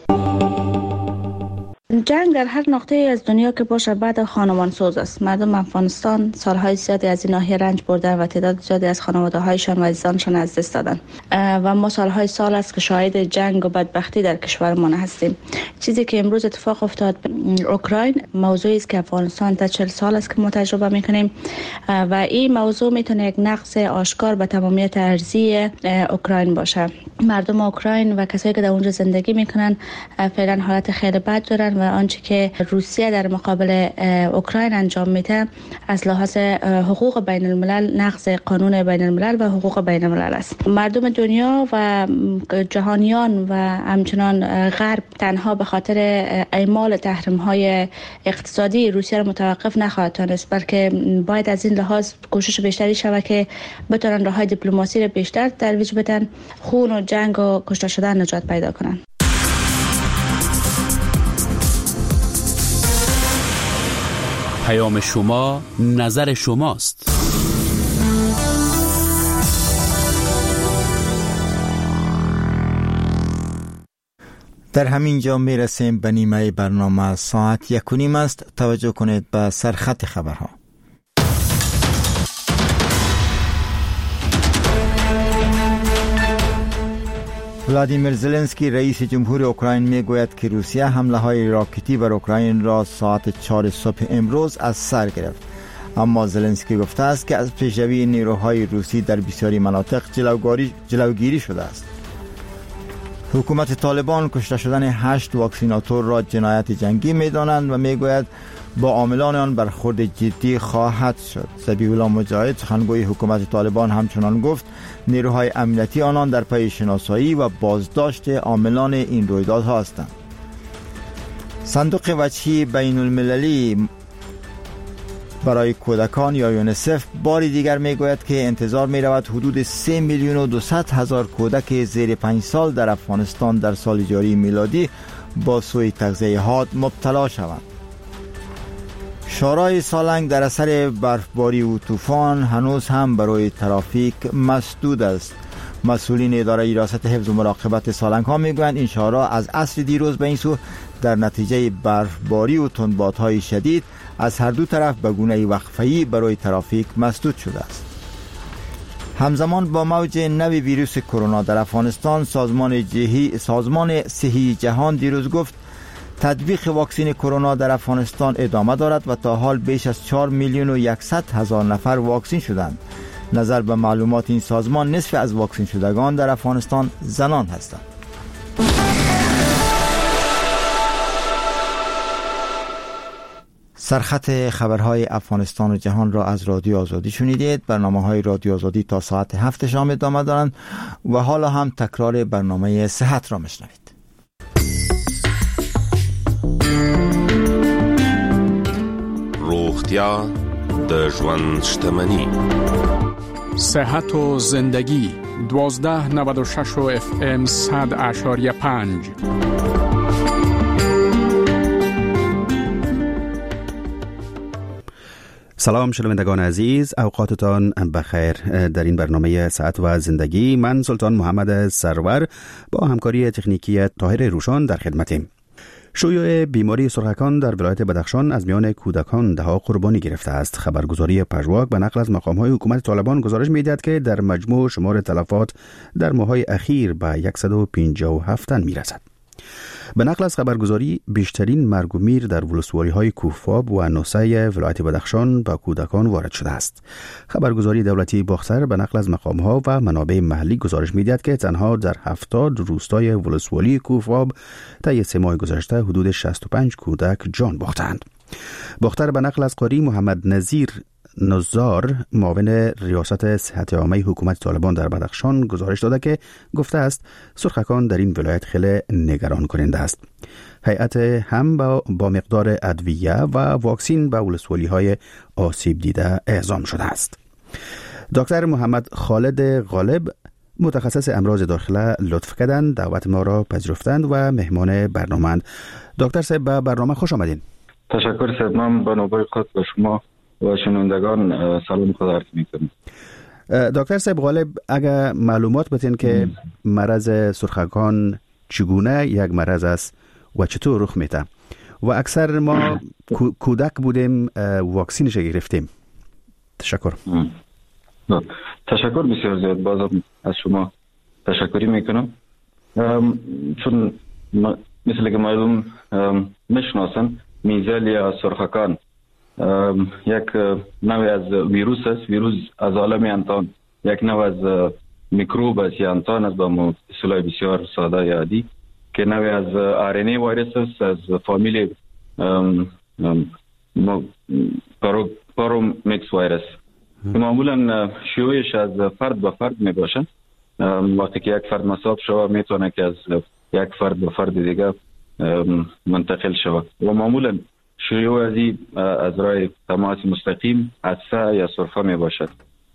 جنگ در هر نقطه از دنیا که باشه بعد خانمان سوز است. مردم افغانستان سالهای زیادی از این ناحیه رنج بردن و تعداد زیادی از خانواده هایشان و عزیزانشان از دست دادن و ما سالهای سال است که شاهد جنگ و بدبختی در کشورمان هستیم. چیزی که امروز اتفاق افتاد اوکراین موضوعی است که افغانستان تا چهل سال است که ما تجربه میکنیم و این موضوع میتونه یک نقص آشکار به تمامیت ارضی اوکراین باشه. مردم اوکراین و کسایی که در اونجا زندگی میکنن فعلا حالت خیلی بد دارن و آنچه که روسیه در مقابل اوکراین انجام میده از لحاظ حقوق بین الملل نقض قانون بین الملل و حقوق بین الملل است. مردم دنیا و جهانیان و همچنان غرب تنها به خاطر اعمال تحریم های اقتصادی روسیه را متوقف نخواهد تانست، بلکه باید از این لحاظ کوشش بیشتری شود که بتونن راههای دیپلماسی را بیشتر ترویج بدن، خون و جنگ و کشته شدن نجات پیدا کنن. پیام شما نظر شماست. در همین جا می رسیم به نیمه برنامه. ساعت یک و نیم است. توجه کنید به سرخط خبرها. ولادیمیر زلنسکی رئیس جمهور اوکراین می گوید که روسیه حمله های راکتی بر اوکراین را ساعت چهار صبح امروز از سر گرفت. اما زلنسکی گفته است که از پیشروی نیروهای روسی در بسیاری مناطق جلوگیری شده است. حکومت طالبان کشته شدن هشت واکسیناتور را جنایت جنگی می دانند و می گوید با عاملان آن برخورد جدی خواهد شد. ذبیح الله مجاهد سخنگوی حکومت طالبان همچنان گفت نیروهای امنیتی آنان در پی شناسایی و بازداشت عاملان این رویدادها هستند. صندوق وجهی بین المللی برای کودکان یا یونیسف باری دیگر می گوید که انتظار می رود حدود سه میلیون و دویست هزار کودک زیر پنج سال در افغانستان در سال جاری میلادی با سوء تغذیه حاد مبتلا شوند. شورای سالنگ در اثر برفباری و طوفان هنوز هم برای ترافیک مسدود است. مسئولین اداره ریاست حفظ و مراقبت سالنگ ها میگویند این شورا از عصر دیروز به این سو در نتیجه برفباری و تندبادهای شدید از هر دو طرف به گونه وقفه‌ای برای ترافیک مسدود شده است. همزمان با موج نوی ویروس کرونا در افغانستان سازمان جهی سازمان صحی جهان دیروز گفت تطبیق واکسن کرونا در افغانستان ادامه دارد و تا حال بیش از چهار میلیون و صد هزار نفر واکسن شدند. نظر به معلومات این سازمان نصف از واکسن شدگان در افغانستان زنان هستند. سرخط خبرهای افغانستان و جهان را از رادیو آزادی شنیدید. برنامه‌های رادیو آزادی تا ساعت هفت شام ادامه دارند و حالا هم تکرار برنامه صحت را میشنوید. روغتیا د ژوند شتمنی. صحت و زندگی دوازده نود و شش و اف ام صد اشاریه پنج. سلام شنوندگان عزیز، اوقاتتان بخیر. در این برنامه صحت و زندگی من سلطان محمد سرور با همکاری تکنیکی طاهر روشان در خدمتیم. شیوع بیماری سرخکان در ولایت بدخشان از میان کودکان دهها قربانی گرفته است. خبرگزاری پژواک به نقل از مقام‌های حکومت طالبان گزارش می‌دهد که در مجموع شمار تلفات در ماه‌های اخیر به صد و پنجاه و هفت تن می‌رسد. به نقل از خبرگزاری بیشترین مرگ و میر در ولسوالی‌های کوفاب و نوسه ولایت بدخشان با کودکان وارد شده است. خبرگزاری دولتی باختر به نقل از مقام‌ها و منابع محلی گزارش می‌دهد که تنها در هفتاد روستای ولسوالی کوفاب طی سه ماه گذشته حدود شصت و پنج کودک جان باختند. باختر به نقل از قاری محمد نظیر نزار معاون ریاست صحت عامه حکومت طالبان در بدخشان گزارش داده که گفته است سرخکان در این ولایت خیلی نگران کننده است. هیئت هم با, با مقدار ادویه و واکسین به ولسوالی های آسیب دیده اعزام شده است. دکتر محمد خالد غالب متخصص امراض داخله لطف کردند، دعوت ما را پذیرفتند و مهمان برنامه‌اند. دکتر صاحب به برنامه خوش آمدین. تشکر صاحب. من به نوبه خود به شما و شنوندگان سلام خود عرض می‌کنم. دکتر صاحب غالب، اگر معلومات بتین که مرض سرخکان چگونه یک مرض است و چطور رخ میده و اکثر ما کودک بودیم واکسینش گرفتیم. تشکر. تشکر بسیار زیاد. بازم از شما تشکری میکنم. چون مثل که معلوم میشناسن میزل یا سرخکان یک نوع از ویروس است. ویروس از عالم انتان یک نوع از میکروب است یا انتان است با اصطلاح بسیار ساده یا عادی که نوع از آر ان ای ویروس است از فامیل پارومیکس ویروس که معمولا شیوعش از فرد به فرد می باشه. وقتی که یک فرد مصاب شود میتونه که از یک فرد به فرد دیگه منتقل شود و معمولا شیوع ازی از راه تماس مستقیم عطسه یا سرفه می باشد.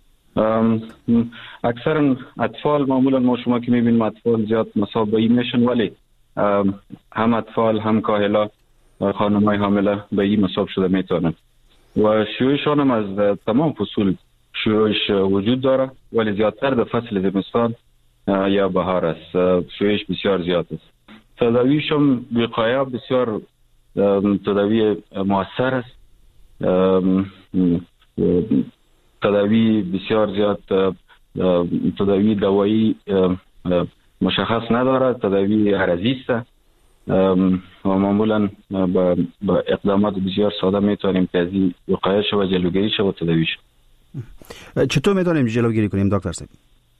اکثرا اطفال معمولا ما شما که میبینیم اطفال زیاد مصاب به این میشن، ولی هم اطفال هم کاهلا خانم‌های حامله به این مصاب شده میتونن و شیوعشان هم از تمام فصول شیوعش وجود داره، ولی زیادتر در فصل زمستان یا بهار است. شیوعش بسیار زیاد است. تداویشم وقایه بسیار تداوی مؤثر است. تداوی بسیار زیاد تداوی دوایی مشخص ندارد، تداوی عرضی است و معمولا با اقدامات بسیار ساده میتونیم که از این وقایه شو و جلوگیری شو و تداوی شو. چطور میتونیم جلوگیری کنیم دکتر صاحب؟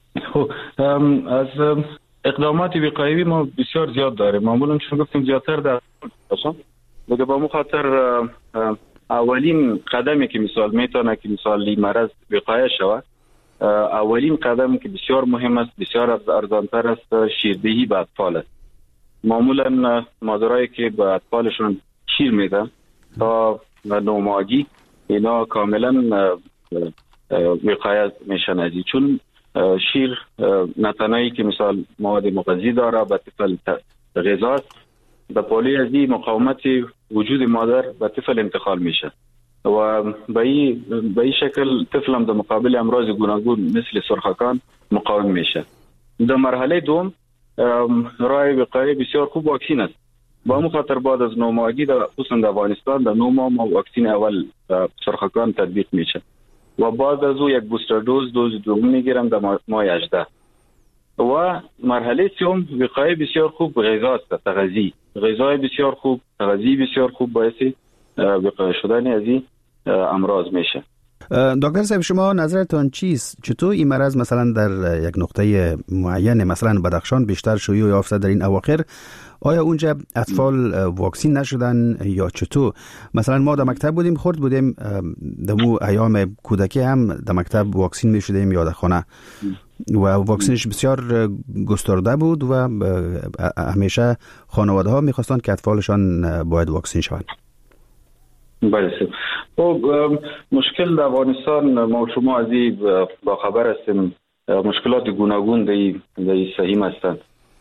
از اقدامات وقایوی ما بسیار زیاد داریم. معمولا چون گفتیم زیادتر در باشم دیگه با مخاطر اولین قدمی که مثال میتونه که مثال این مرض وقایه شود، اولین قدم که بسیار مهم است، بسیار ارزانتر است، شیردهی به اطفال است. معمولا مادرایی که به اطفالشون شیر میدن تا نوماگی اینا کاملا وقایه میشن از این، چون شیر نتنایی که مثال مواد مغذی داره به طفل غذا است، به پالی از این مقاومت وجود مادر به طفل انتقال میشه و به این شکل طفل هم در مقابل امراض گوناگون مثل سرخکان مقاوم میشه. در مرحله دوم راه وقایه بسیار خوب واکسین است. با مخاطر بعد از نوماگی در خصوصا در افغانستان در نو ماه واکسین اول سرخکان تطبیق میشه و بعد از او یک بوستر دوز دوز دوم میگیرم در ماه هجده. و مرحله سوم وقایه بسیار خوب غذا است، تغذیه غذای بسیار خوب، تغذیه بسیار خوب باعث وقایه شدن از این امراض میشه. دکتر صاحب شما نظرتان چیست؟ چطور این مرض مثلا در یک نقطه معین مثلا بدخشان بیشتر شیوع یافته در این اواخر؟ آیا اونجا اطفال واکسین نشدن یا چطور؟ مثلا ما در مکتب بودیم، خورد بودیم در مو ایام کودکی هم در مکتب واکسین می شدیم یا در خانه و واکسینش بسیار گسترده بود و همیشه خانواده ها می خواستند که اطفالشان باید واکسین شوند. بله. خب مشکل در افغانستان ما شما از این با خبر هستیم، مشکلات گوناگون در سهیم هستند.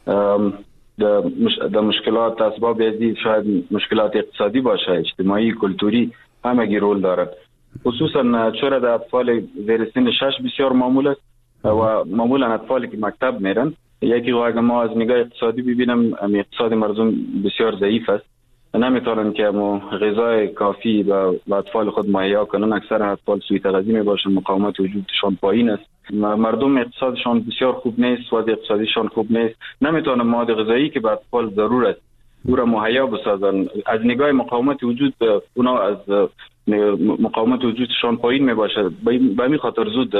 در مشکلات اسباب ازی شاید مشکلات اقتصادی باشه، اجتماعی، کلتوری همگی رول دارد. خصوصا چرا در اطفال زیر سن شش بسیار معمول است و معمولا اطفالی که مکتب میرن، یکی واقعا ما از نگاه اقتصادی ببینم اقتصاد مردم بسیار ضعیف است، نمیتونن که غذای کافی به اطفال خود مهیا کنن. اکثر اطفال سوی تغذیه میباشن، مقاومت وجودشان پایین است، مردم اقتصادشان بسیار خوب نیست، وضع اقتصادیشان خوب نیست، نمیتونن مواد غذایی که به اطفال ضرور است او را مهیا بسازن. از نگاه مقاومت وجود اونا از مقاومت وجودشان پایین میباشه، به همین خاطر زود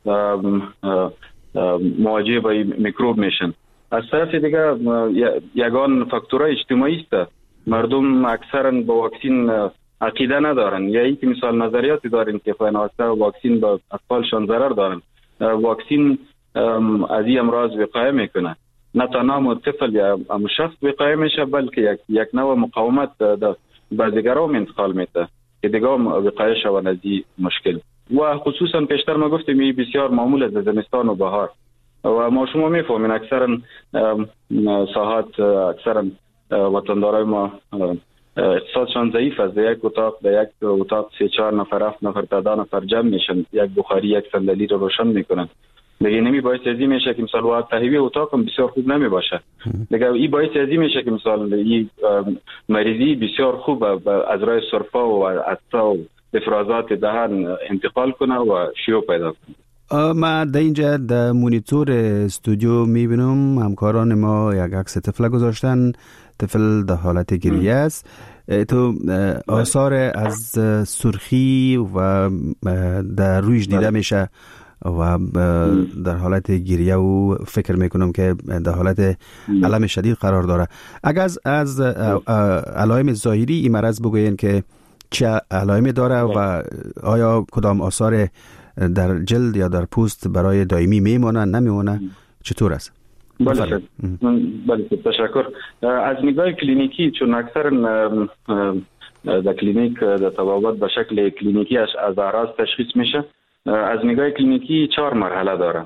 مواجه با میکروب میشن. از طرف دیگه یگان فاکتورهای اجتماعی است. مردم اکثرا با واکسین عقیده ندارن، یا اینکه مثال نظریاتی دارن که خواهنواسته واکسین با اطفالشان ضرر دارن. واکسین از این امراض وقایه میکنه، نه تنها طفل یا شخص وقایه میشه بلکه یک یک نوع مقاومت به دیگران انتقال میده که دیگه وقایه شون از این مشکل. و خصوصا پیشتر ما گفتیم این بسیار معمول است در زمستان و بهار و ما شما میفهمین اکثرا ساحات اکثرا وطندارای ما اقتصادشان ضعیف است. در یک اتاق در یک اتاق سه چهار نفر هفت نفر تعداد نفر جمع میشن، یک بخاری یک صندلی رو روشن میکنن. دیگه نمی باعث ازی میشه که مثلا وقت تهیه اتاق هم بسیار خوب نمی باشه. دیگه این باعث ازی میشه که مثلا این مریضی بسیار خوب از راه سرفه و عطسه و افرازات دهن انتقال کنه و شیوع پیدا کنه. ما در اینجا در مونیتور استودیو میبینم همکاران ما یک عکس طفل گذاشتن، طفل در حالت گریه است. تو آثار از سرخی و در رویش دیده میشه و در حالت گریه و فکر میکنم که در حالت علم شدید قرار داره. اگر از, از علائم ظاهری این مرض بگوین که چه علائمی داره و آیا کدام آثار در جلد یا در پوست برای دائمی میمونه نمیمونه چطور است؟ بله بله تشکر. از نگاه کلینیکی چون اکثر در کلینیک در طبابت به شکل کلینیکی از اعراض تشخیص میشه. از نگاه کلینیکی چهار مرحله داره.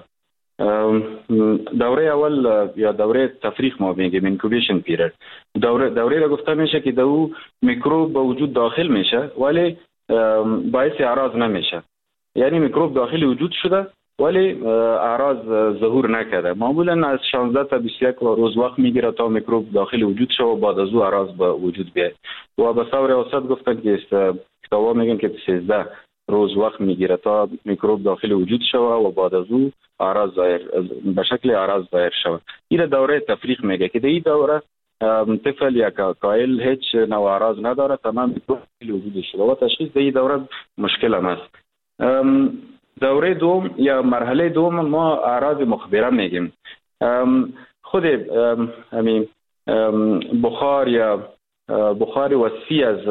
دوره اول یا دوره تفریق ما میگیم اینکوبیشن پیریود. دوره دوره را گفته میشه که دو میکروب به وجود داخل میشه ولی باعث اعراض نمیشه. یعنی میکروب داخل وجود شده ولی اعراض ظهور نکرده. معمولا از شانزده تا بیست و یک روز وقت میگیره تا میکروب داخل وجود شه و بعد از او اعراض به وجود بیاد. و به طور اوسط گفتن که کتابا میگن که سیزده روز وقت میگیره تا میکروب داخل وجود شه و بعد از او اعراض ظاهر به شکل اعراض ظاهر شه. این دوره تفریق میگه که در این دوره طفل یا کائل هیچ نوع اعراض نداره، تمام میکروب داخل وجود شه و تشخیص در این دوره مشکل هم است. دوره دوم یا مرحله دوم ما اعراض مخبره میگیم. خود همین بخار یا بخار وصفی از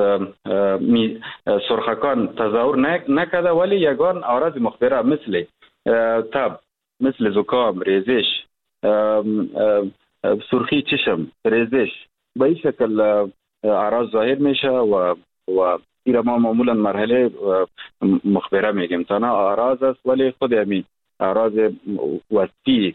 سرخکان تظاهر نکرده، ولی یگان اعراض مخبره مثل تب، مثل زکام، ریزش، سرخی چشم، ریزش به این شکل اعراض ظاهر میشه و و این ما معمولا مرحله مخبره میگیم. تنها اعراض است ولی خود همین اعراض وصفی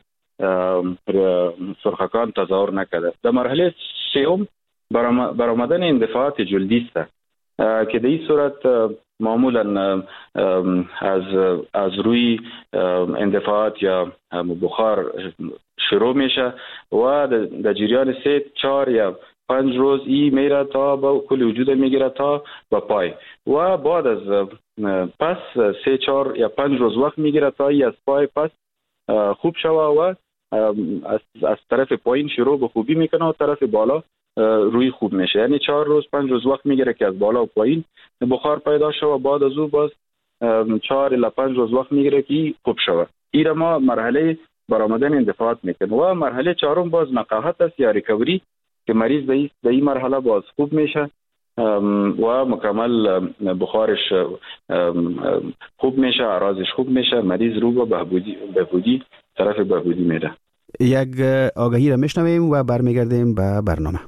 سرخکان تظاهر نکرده. در مرحله سوم برآمدن اندفاعات جلدی است که در این صورت معمولا از از روی اندفاعات یا بخار شروع میشه و در جریان سه چهار یا پنج روز ای میره تا با کل وجود میگیره تا با پای و بعد از پس سه چهار یا پنج روز وقت میگیره تا ای از پای پس خوب شوه و از, از طرف پایین شروع به خوبی میکنه و طرف بالا روی خوب میشه. یعنی چهار روز پنج روز وقت میگیره که از بالا و پایین بخار پیدا شوه و بعد از او باز چهار الی پنج روز وقت میگیره که خوب شوه. این ما مرحله برآمدن اندفاعات میکنه. و مرحله چهارم باز نقاهت است یا ریکوری که مریض در این مرحله باز خوب میشه و مکمل بخارش خوب میشه، اعراضش خوب میشه، مریض رو به بهبودی بهبودی طرف بهبودی میره. یک آگهی را میشنویم و برمیگردیم به برنامه.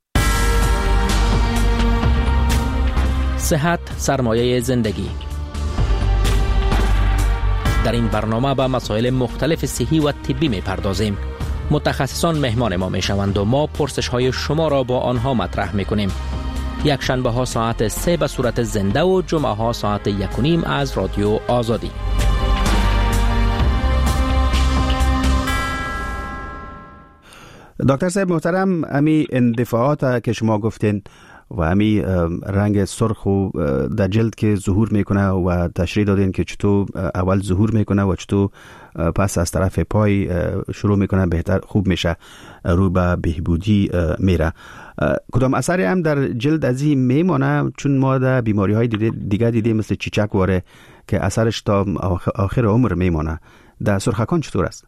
صحت سرمایه زندگی. در این برنامه به مسائل مختلف صحی و طبی میپردازیم. متخصصان مهمان ما میشوند و ما پرسش های شما را با آنها مطرح میکنیم. یک شنبه ها ساعت سه به صورت زنده و جمعه ها ساعت یک و نیم از رادیو آزادی. دکتر صاحب محترم، امی اندفاعات که شما گفتین و امی رنگ سرخ و در جلد که ظهور میکنه و تشریح دادین که چطور اول ظهور میکنه و چطور پس از طرف پای شروع میکنه بهتر خوب میشه رو به بهبودی میره، کدام اثری هم در جلد از این میمانه؟ چون ما در بیماری های دیگه دیدیم مثل چیچک واره که اثرش تا آخر عمر میمانه. در سرخکان چطور است؟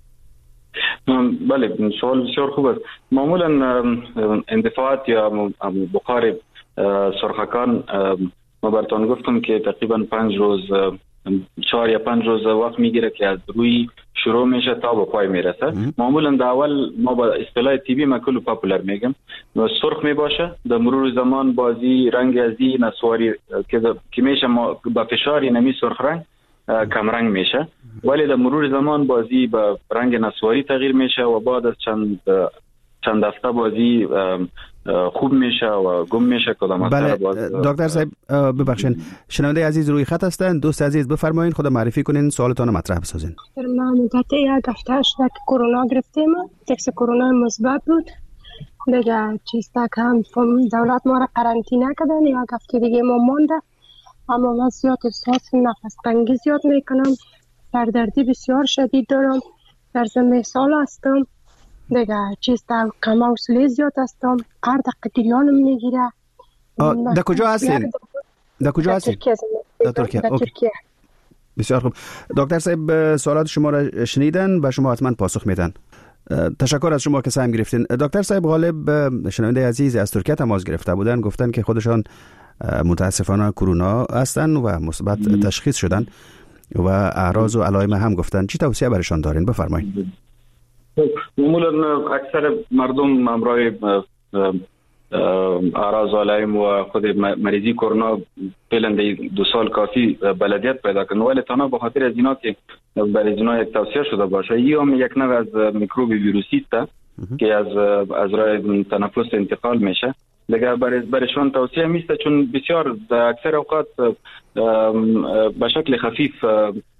بله، سوال بسیار خوب است. معمولا اندفاعات یا بخار سرخکان ما براتون گفتم که تقریبا پنج روز چهار یا پنج روز وقت میگیره که از روی شروع میشه تا به پای میرسه. معمولا در اول ما با اصطلاح تیبی مکلو پاپولار میگم سرخ میباشه، در مرور زمان بازی رنگ ازی نسواری که که میشه ما با فشار نمی سرخ رنگ کم رنگ میشه، ولی در مرور زمان بازی به رنگ نسواری تغییر میشه و بعد از چند چند هفته بازی خوب میشه و گم میشه. کدام بله دکتر صاحب ببخشید، شنونده عزیز روی خط هستن. دوست عزیز بفرمایید، خود معرفی کنین، سوالتون رو مطرح بسازین. ما مدت یک هفته شده که کرونا گرفتیم، تست کرونا مثبت بود دیگه. چیز تا کم دولت ما را قرنطینه کردن، یک هفته دیگه ما مونده، اما من زیاد احساس نفس تنگی زیاد میکنم، سردردی بسیار شدید دارم، در زمین سال هستم دیگه. چیز تا کم حوصله زیاد هستم، هر دقیقه گریانم میگیره. در کجا هستین؟ در کجا هستین؟ در ترکیه. در ترکیه. بسیار خوب. دکتر صاحب سوالات شما را شنیدن، به شما حتما پاسخ میدن. تشکر از شما که سهم گرفتین. دکتر صاحب غالب شنونده عزیز از ترکیه تماس گرفته بودن، گفتن که خودشان متاسفانه کرونا هستن و مثبت تشخیص شدن و اعراض و علائم هم گفتن. چی توصیه برشان دارین؟ بفرمایید. معمولا اکثر مردم همراه اعراض و علائم و خود مریضی کرونا فعلا دو سال کافی بلدیت پیدا کنن، ولی تنها به خاطر از اینا که برای اینا یک توصیه شده باشه. این هم یک نوع از میکروب ویروسی است که از از راه تنفس انتقال میشه. دیگه برای برایشون توصیه میسته، چون بسیار در اکثر اوقات به شکل خفیف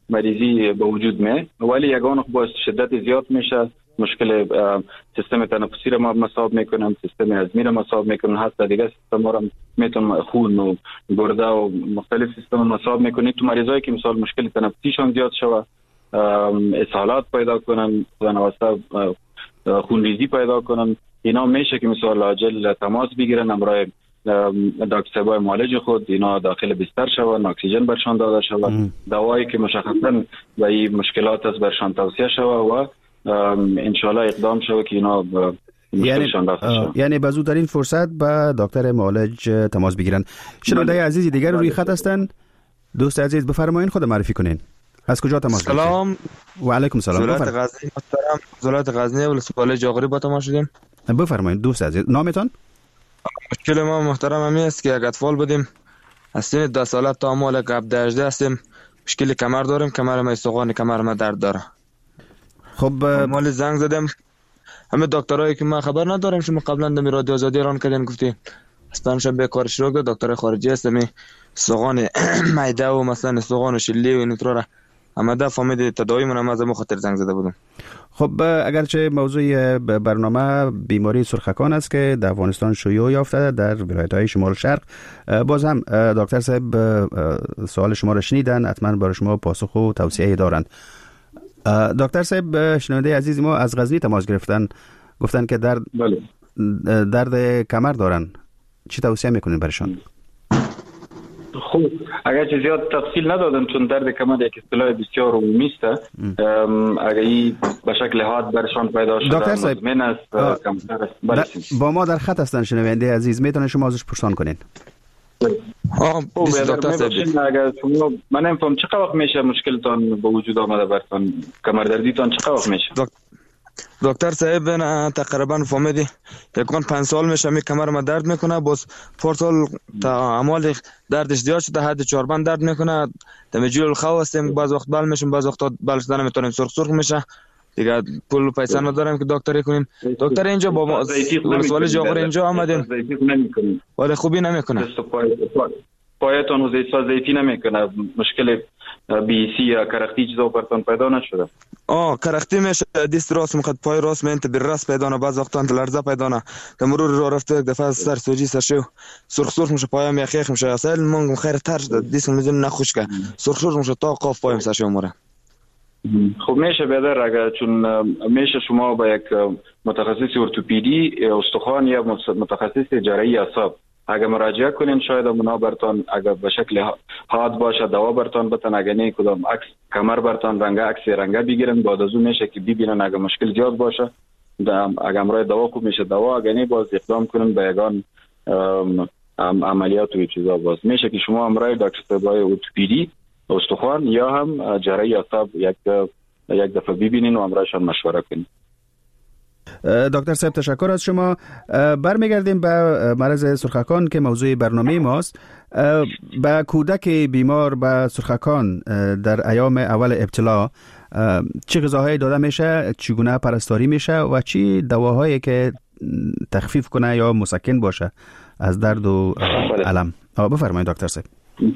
مریضی به وجود می، ولی یگان با شدت زیاد میشه مشکل سیستم تنفسی را مصاب میکنم، سیستم هضمی را مصاب میکنم، حتی دیگه سیستم را میتونم خون و گرده و مختلف سیستم مصاب میکنه. تو مریضایی که مثال مشکل تنفسیشان زیاد شوه، اسهالات پیدا کنن، واسطه خونریزی پیدا کنن، اینا میشه که مثال عاجل تماس بگیرن، امرای دکتر صاحبای معالج خود اینا داخل بستر شوند، اکسیژن برشان داده شود، دوایی که مشخصا به این مشکلات است برشان توصیه شود و انشالله اقدام شود که اینا یعنی یعنی به زودترین فرصت با دکتر معالج تماس بگیرن. شنونده عزیزی دیگر روی خط هستند. دوست عزیز بفرمایید خود معرفی کنین. از کجا تماس بگیرید؟ سلام و علیکم سلام. ولایت غزنی محترم، ولایت غزنی ولسوالی جاغوری با تماس شدیم. بفرمایید دوست عزیز، نامتون؟ مشکل ما محترم همی است که یک اطفال بودیم، از سن ده ساله تا مال هفده هجده هستیم، مشکل کمر داریم، کمر ما استخوان کمر ما درد داره. خب مال زنگ زدم همه دکترایی که ما خبر نداریم، شما قبلا در رادیو آزادی ران کردین گفتین اصلا شب بیکار شروع کرد، دکتر خارجی است می استخوان معده و مثلا استخوان و شلی و اینطوره آمده فهمید تداوی من از خاطر زنگ زده بودم. خب اگرچه موضوع برنامه بیماری سرخکان است که در افغانستان شیوع یافته در ولایت‌های شمال شرق، باز هم دکتر صاحب سوال شما را شنیدن، حتما برای شما پاسخ و توصیه دارند. دکتر صاحب شنونده عزیز ما از غزنی تماس گرفتن، گفتن که درد بله. درد کمر دارن، چی توصیه میکنین برشان؟ خب اگر چه زیاد تفصیل ندادم چون درد کمر یک اصطلاح بسیار عمومی است، اگر این به شکل حاد برشان پیدا شده دکتر صاحب مزمن است کمتر است با ما در خط هستن شنونده عزیز، میتونن شما ازش پرسان کنین. آه دکتر صاحب اگر شما من نمیفهم چقدر وقت میشه مشکلتان به وجود آمده برتان، کمر دردیتان چقدر وقت میشه؟ دکتر صاحب نه تقریبا فهمیدی یکان پنج سال میشه می کمر ما درد میکنه، باز پورتال تا اعمال دردش زیاد شده، حد چهار بند درد میکنه، دمیجول خو هستیم، بعض وقت بال میشیم، بعض وقت بال شدن نمیتونیم، سرخ سرخ میشه دیگه، پول پیسه نداریم که دکتری کنیم. دکتر اینجا با ما ولسوالی جاغور اینجا آمدیم ولی خوبی نمیکنه، پایتون و زیت زیتی نمیکنه، مشکل بی سی یا کرختی چیزا برتون پیدا نشده؟ آه کرختی میشه، دیست راست میخواد پای راست میانت بر راست پیدا نه، بعض وقتا انت لرزه پیدا نه، که مرور رو رفته یک دفعه سر سوجی سرشو سرخ سرخ میشه، پایم یخیخ میشه، اصلا من خیر تر شده دیست میزون نخوش که سرخ سرخ میشه تا قاف پایم سرشو مره. خب میشه بدر اگر چون میشه شما با یک متخصص ارتوپدی استخوان یا متخصص جراحی اعصاب اگر مراجعه کنین شاید اونا برتان اگر به شکل حاد باشه دوا برتان بتن، اگر نه کدام عکس کمر برتان رنگ عکس رنگ بگیرن، بعد از اون میشه که ببینن اگر مشکل زیاد باشه اگر امرای دوا خوب میشه دوا، اگر نه باز اقدام کنن به یگان عملیات و چیزا، باز میشه که شما امرای دکتر صاحبای ارتوپدی استخوان یا هم جراحی اعصاب یک یک دفعه ببینین و امرایشان مشوره کنین. دکتر صاحب تشکر از شما. برمیگردیم به مرض سرخکان که موضوع برنامه ماست. به کودک بیمار به سرخکان در ایام اول ابتلا چه غذاهایی داده میشه، چگونه پرستاری میشه و چی دواهایی که تخفیف کنه یا مسکن باشه از درد و الم؟ بفرمایید دکتر صاحب.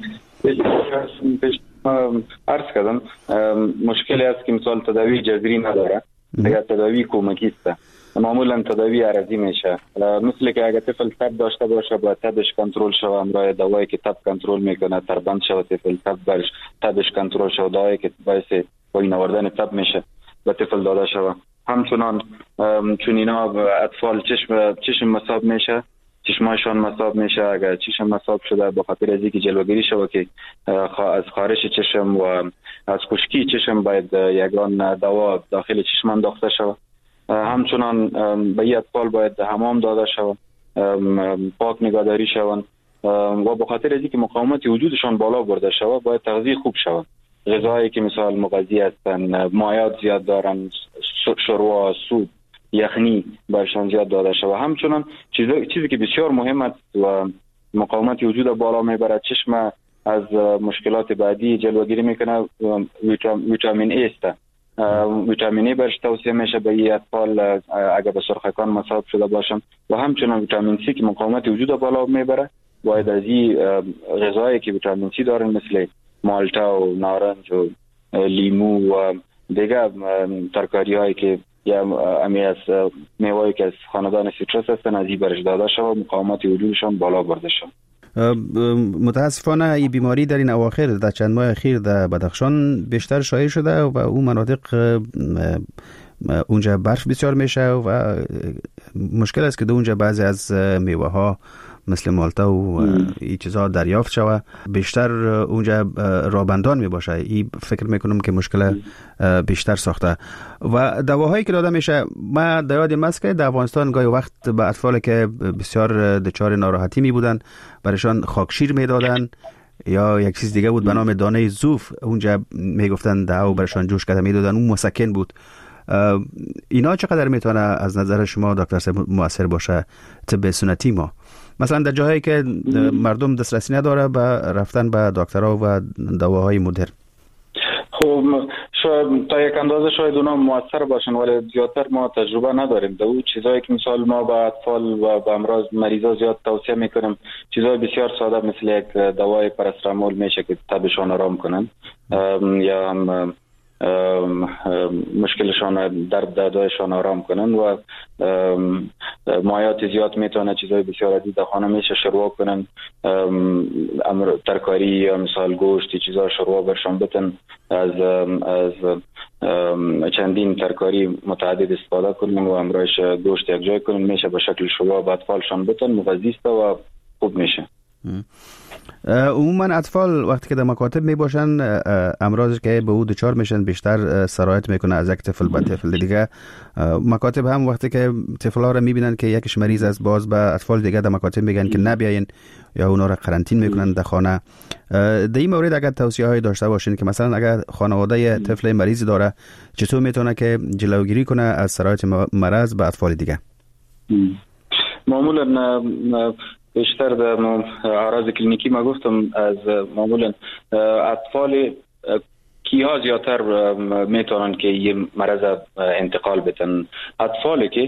عرض کردم مشکلی است که مثال تداوی جذری نداره، اگر تداوی کمکی است معمولا تداوی عرضی میشه، مثل که اگر طفل تب داشته باشه باید تبش کنترل شود، امرای دوایی که تب کنترل میکنه تربند شود، طفل تب برش تبش کنترل شود، دوایی که باعث پایین آوردن تب میشه به طفل داده شود. همچنان چون اینا اطفال چشم چشم مصاب میشه، چشمایشان مصاب میشه، اگر چشم مصاب شده به خاطر از اینکه جلوگیری شود که از خارش چشم و از خشکی چشم باید یگان دوا داخل چشم انداخته شود. همچنان به این اطفال باید حمام داده شود، پاک نگهداری شوند و به خاطر از اینکه مقاومت وجودشان بالا برده شود باید تغذیه خوب شود. غذایی که مثال مغذی هستن، مایعات زیاد دارن، شوروا، سوپ، یخنی برشان زیاد داده شود. همچنان چیزی چیزی که بسیار مهم است و مقاومت وجود بالا میبرد، چشم از مشکلات بعدی جلوگیری میکنه، ویتامین ای است. ویتامین ای برش توصیه میشه به این اطفال اگر به سرخکان مصاب شده باشن و همچنان ویتامین سی که مقاومت وجود بالا میبره باید از این غذایی که ویتامین سی دارن مثل مالتا و نارنج و لیمو و دیگه ترکاری هایی که یا امی از میوهایی که از خاندان سیترس هستن از این برش داده شد و مقاومت وجودشان بالا برده شد. متاسفانه این بیماری در این اواخر در چند ماه اخیر در بدخشان بیشتر شایع شده و اون مناطق اونجا برف بسیار میشه و مشکل است که در اونجا بعضی از میوه ها مثل مالتا و این چیزها دریافت شوه. بیشتر اونجا رابندان می باشه. این فکر میکنم که مشکل بیشتر ساخته و دواهایی که داده میشه. ما در یادم است که در افغانستان گاهی وقت به اطفال که بسیار دچار ناراحتی می بودن برایشان خاکشیر می دادن یا یک چیز دیگه بود به نام دانه زوف، اونجا میگفتن دعو برایشان جوش کرده می دادن، اون مسکن بود. اینا چقدر میتونه از نظر شما دکتر صاحب مؤثر باشه طب سنتی ما؟ مثلا در جاهایی که مردم دسترسی نداره به رفتن به دکترها و دواهای مدرن. خب شاید تا یک اندازه شاید اونا مؤثر باشن ولی زیادتر ما تجربه نداریم. در اون چیزایی که مثال ما به اطفال و به امراض مریضا زیاد توصیه میکنیم چیزای بسیار ساده مثل یک دوای پاراسیتامول میشه که تبشان آرام کنن یا هم مشکلشان درد دردایشان آرام کنن و مایات زیاد میتونه چیزای بسیار عزیز در خانه میشه شروع کنن، ترکاری یا مثال گوشت چیزا شروع برشان بتن از از چندین ترکاری متعدد استفاده کنن و امرایش گوشت یک جای کنن میشه به شکل شروع به اطفالشان بتن مغذیسته و خوب میشه. عموما اطفال وقتی که در مکاتب می باشن امراضی که به او دچار میشن بیشتر سرایت میکنه از یک طفل به طفل دیگه. مکاتب هم وقتی که طفل‌ها را میبینن که یکیش مریض است باز به اطفال دیگه در مکاتب میگن که نبیاین یا اونا را قرنطین میکنن در خانه. در این مورد اگر توصیه هایی داشته باشین که مثلا اگر خانواده طفل مریضی داره چطور میتونه که جلوگیری کنه از سرایت مرض به اطفال دیگه؟ معمولا بیشتر در اعراض کلینیکی ما گفتم از معمولا اطفال کیها زیادتر میتونن که یه مرض انتقال بتن. اطفالی که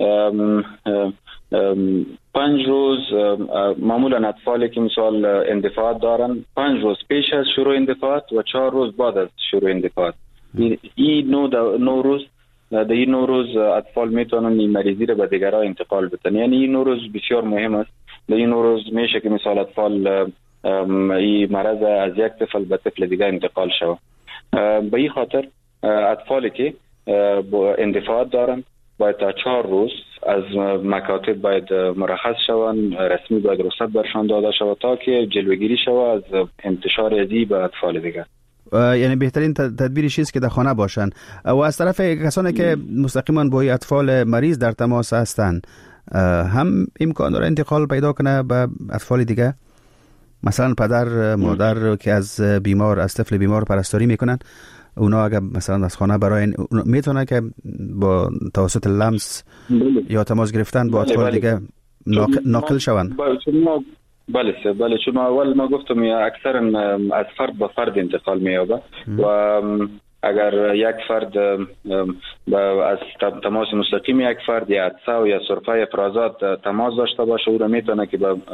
پنج روز معمولا اطفالی که مثال اندفاعات دارن پنج روز پیش از شروع اندفاعات و چهار روز بعد از شروع اندفاعات این نو نو روز در این نو روز اطفال میتونن این مریضی رو به دیگرها انتقال بتن. یعنی این نو روز بسیار مهم است. در این نو روز میشه که مثال اطفال این مرض از یک طفل به طفل دیگه انتقال شود. به این خاطر اطفالی که اندفاعات دارن باید تا چهار روز از مکاتب باید مرخص شوند، رسمی باید رخصت برشان داده شود تا که جلوگیری شود از انتشار ازی به اطفال دیگه. یعنی بهترین تدبیرش چیست که در خانه باشن. و از طرف کسانی که مستقیما با اطفال مریض در تماس هستند هم امکان داره انتقال پیدا کنه به اطفال دیگه؟ مثلا پدر مادر که از بیمار از طفل بیمار پرستاری میکنن اونا اگر مثلا از خانه برای میتونه که با توسط لمس یا تماس گرفتن با اطفال دیگه ناقل شوند؟ بله سه بله چون اول ما گفتم اکثرا از فرد به فرد انتقال مییابه و اگر یک فرد از تماس مستقیم یک فرد یا عطسه و یا سرفه افرازات تماس داشته باشه او را میتونه که به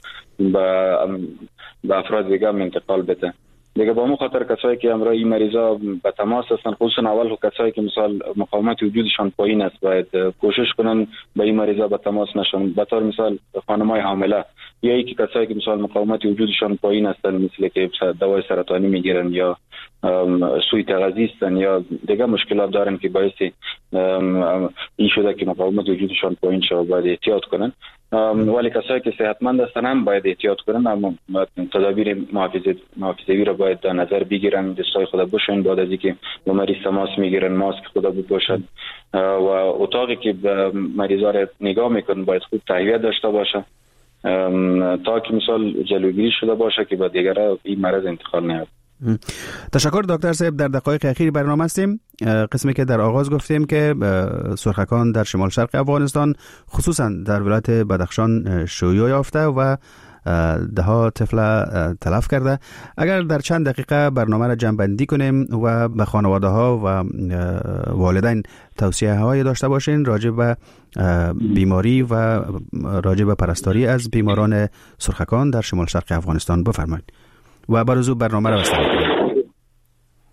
به افراد دیگه انتقال بده. دیگه با مو خاطر کسایی که امروز این مریضا به تماس هستن خصوصا اول کسایی که مثال مقاومت وجودشان پایین است باید کوشش کنن به این مریضا به تماس نشون. به طور مثال خانمای حامله یا ای که کسایی که مثال مقاومت وجودشان پایین هستن مثل که دوای سرطانی میگیرن یا سوی تغذیه هستن یا دیگه مشکلات دارن که باعث این شده که مقاومت وجودشان پایین شه باید احتیاط کنن. ولی کسایی که صحتمند هستن هم باید احتیاط کنن، اما تدابیر محافظت محافظوی را باید در نظر بگیرن، دستای خود بپوشن، بعد از اینکه با مریض تماس میگیرن ماسک خود بپوشن و اتاقی که مریضا را نگاه میکنن باید خوب تهویه داشته باشه تا که مثال جلوگیری شده باشه که با دیگران این مرض انتقال نیابد. تشکر دکتر صاحب. در دقایق اخیر برنامه هستیم. قسمی که در آغاز گفتیم که سرخکان در شمال شرق افغانستان خصوصا در ولایت بدخشان شیوع یافته و ده ها طفل تلف کرده. اگر در چند دقیقه برنامه را جمع‌بندی کنیم و به خانواده ها و والدین توصیه هایی داشته باشین راجع به بیماری و راجع به پرستاری از بیماران سرخکان در شمال شرق افغانستان بفرمایید و برزو برنامه را بستند.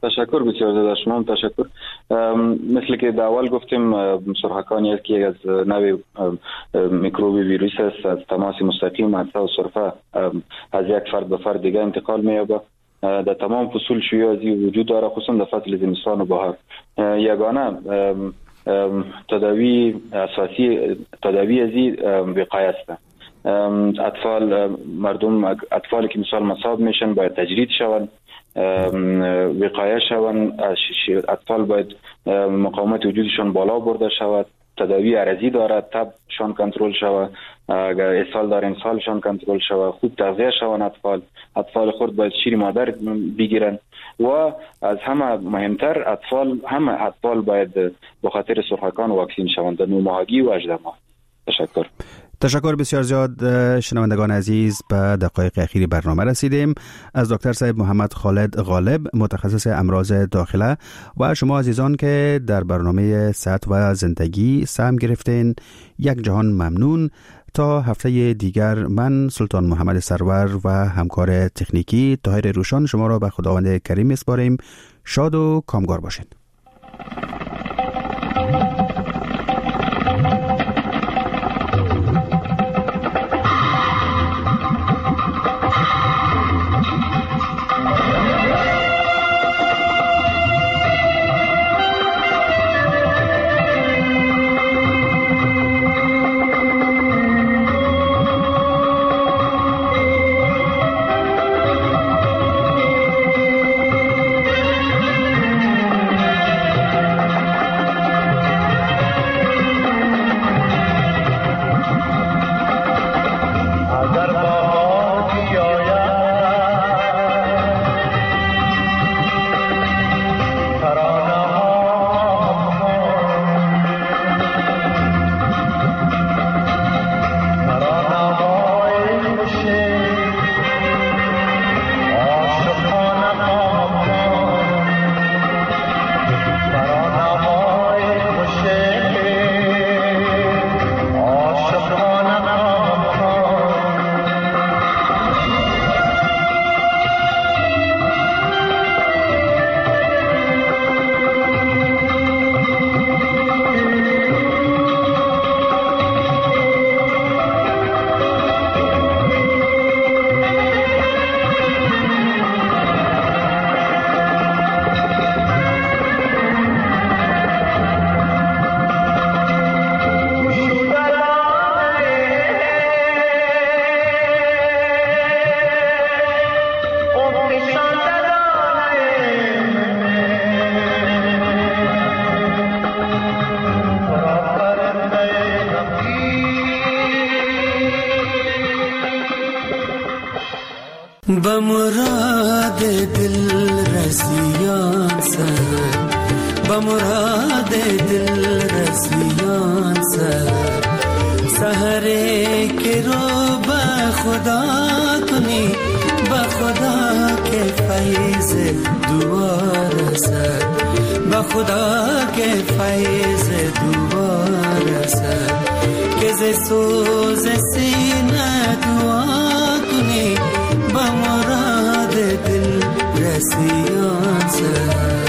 تشکر بسیار زیاد از شما. تشکر. مثل که در اول گفتیم سرخکان یکی از نوع میکروب ویروس است، از تماس مستقیم عطسه و سرفه از یک فرد به فرد دیگه انتقال می‌یابد. در تمام فصول شیوعی وجود داره، خصوصا در فصل زمستان و بهار. یگانه تداوی اساسی تداوی ازی وقایه است. اطفال مردم اطفالی که مثال مصاب میشن باید تجرید شون، وقایه شون. اطفال باید مقاومت وجودشان بالا برده شود. تداوی عرضی دارد، تبشان کنترل شود. اگر اسهال دارن اسهالشان کنترل شود. خوب تغذیه شون. اطفال اطفال خود باید شیر مادر بگیرن و از همه مهمتر اطفال همه اطفال باید به خاطر سرخکان واکسین شوند در نه ماهگی و هجده ماه. تشکر. تشکر بسیار زیاد. شنوندگان عزیز، به دقایق اخیر برنامه رسیدیم. از دکتر صاحب محمد خالد غالب، متخصص امراض داخله، و شما عزیزان که در برنامه صحت و زندگی سهم گرفتین، یک جهان ممنون. تا هفته دیگر من سلطان محمد سرور و همکار تکنیکی طاهر روشان شما را به خداوند کریم میسپاریم. شاد و کامگار باشید. بمراد دل رسیان سر بمراد دل رسیان سر سحره که رو به خدا کنی به خدا که فیض دوار سر به خدا که فیض دوار سر که ز سوز سینه دعا کنی به مراد دل رسیان سر.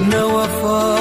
نه وفا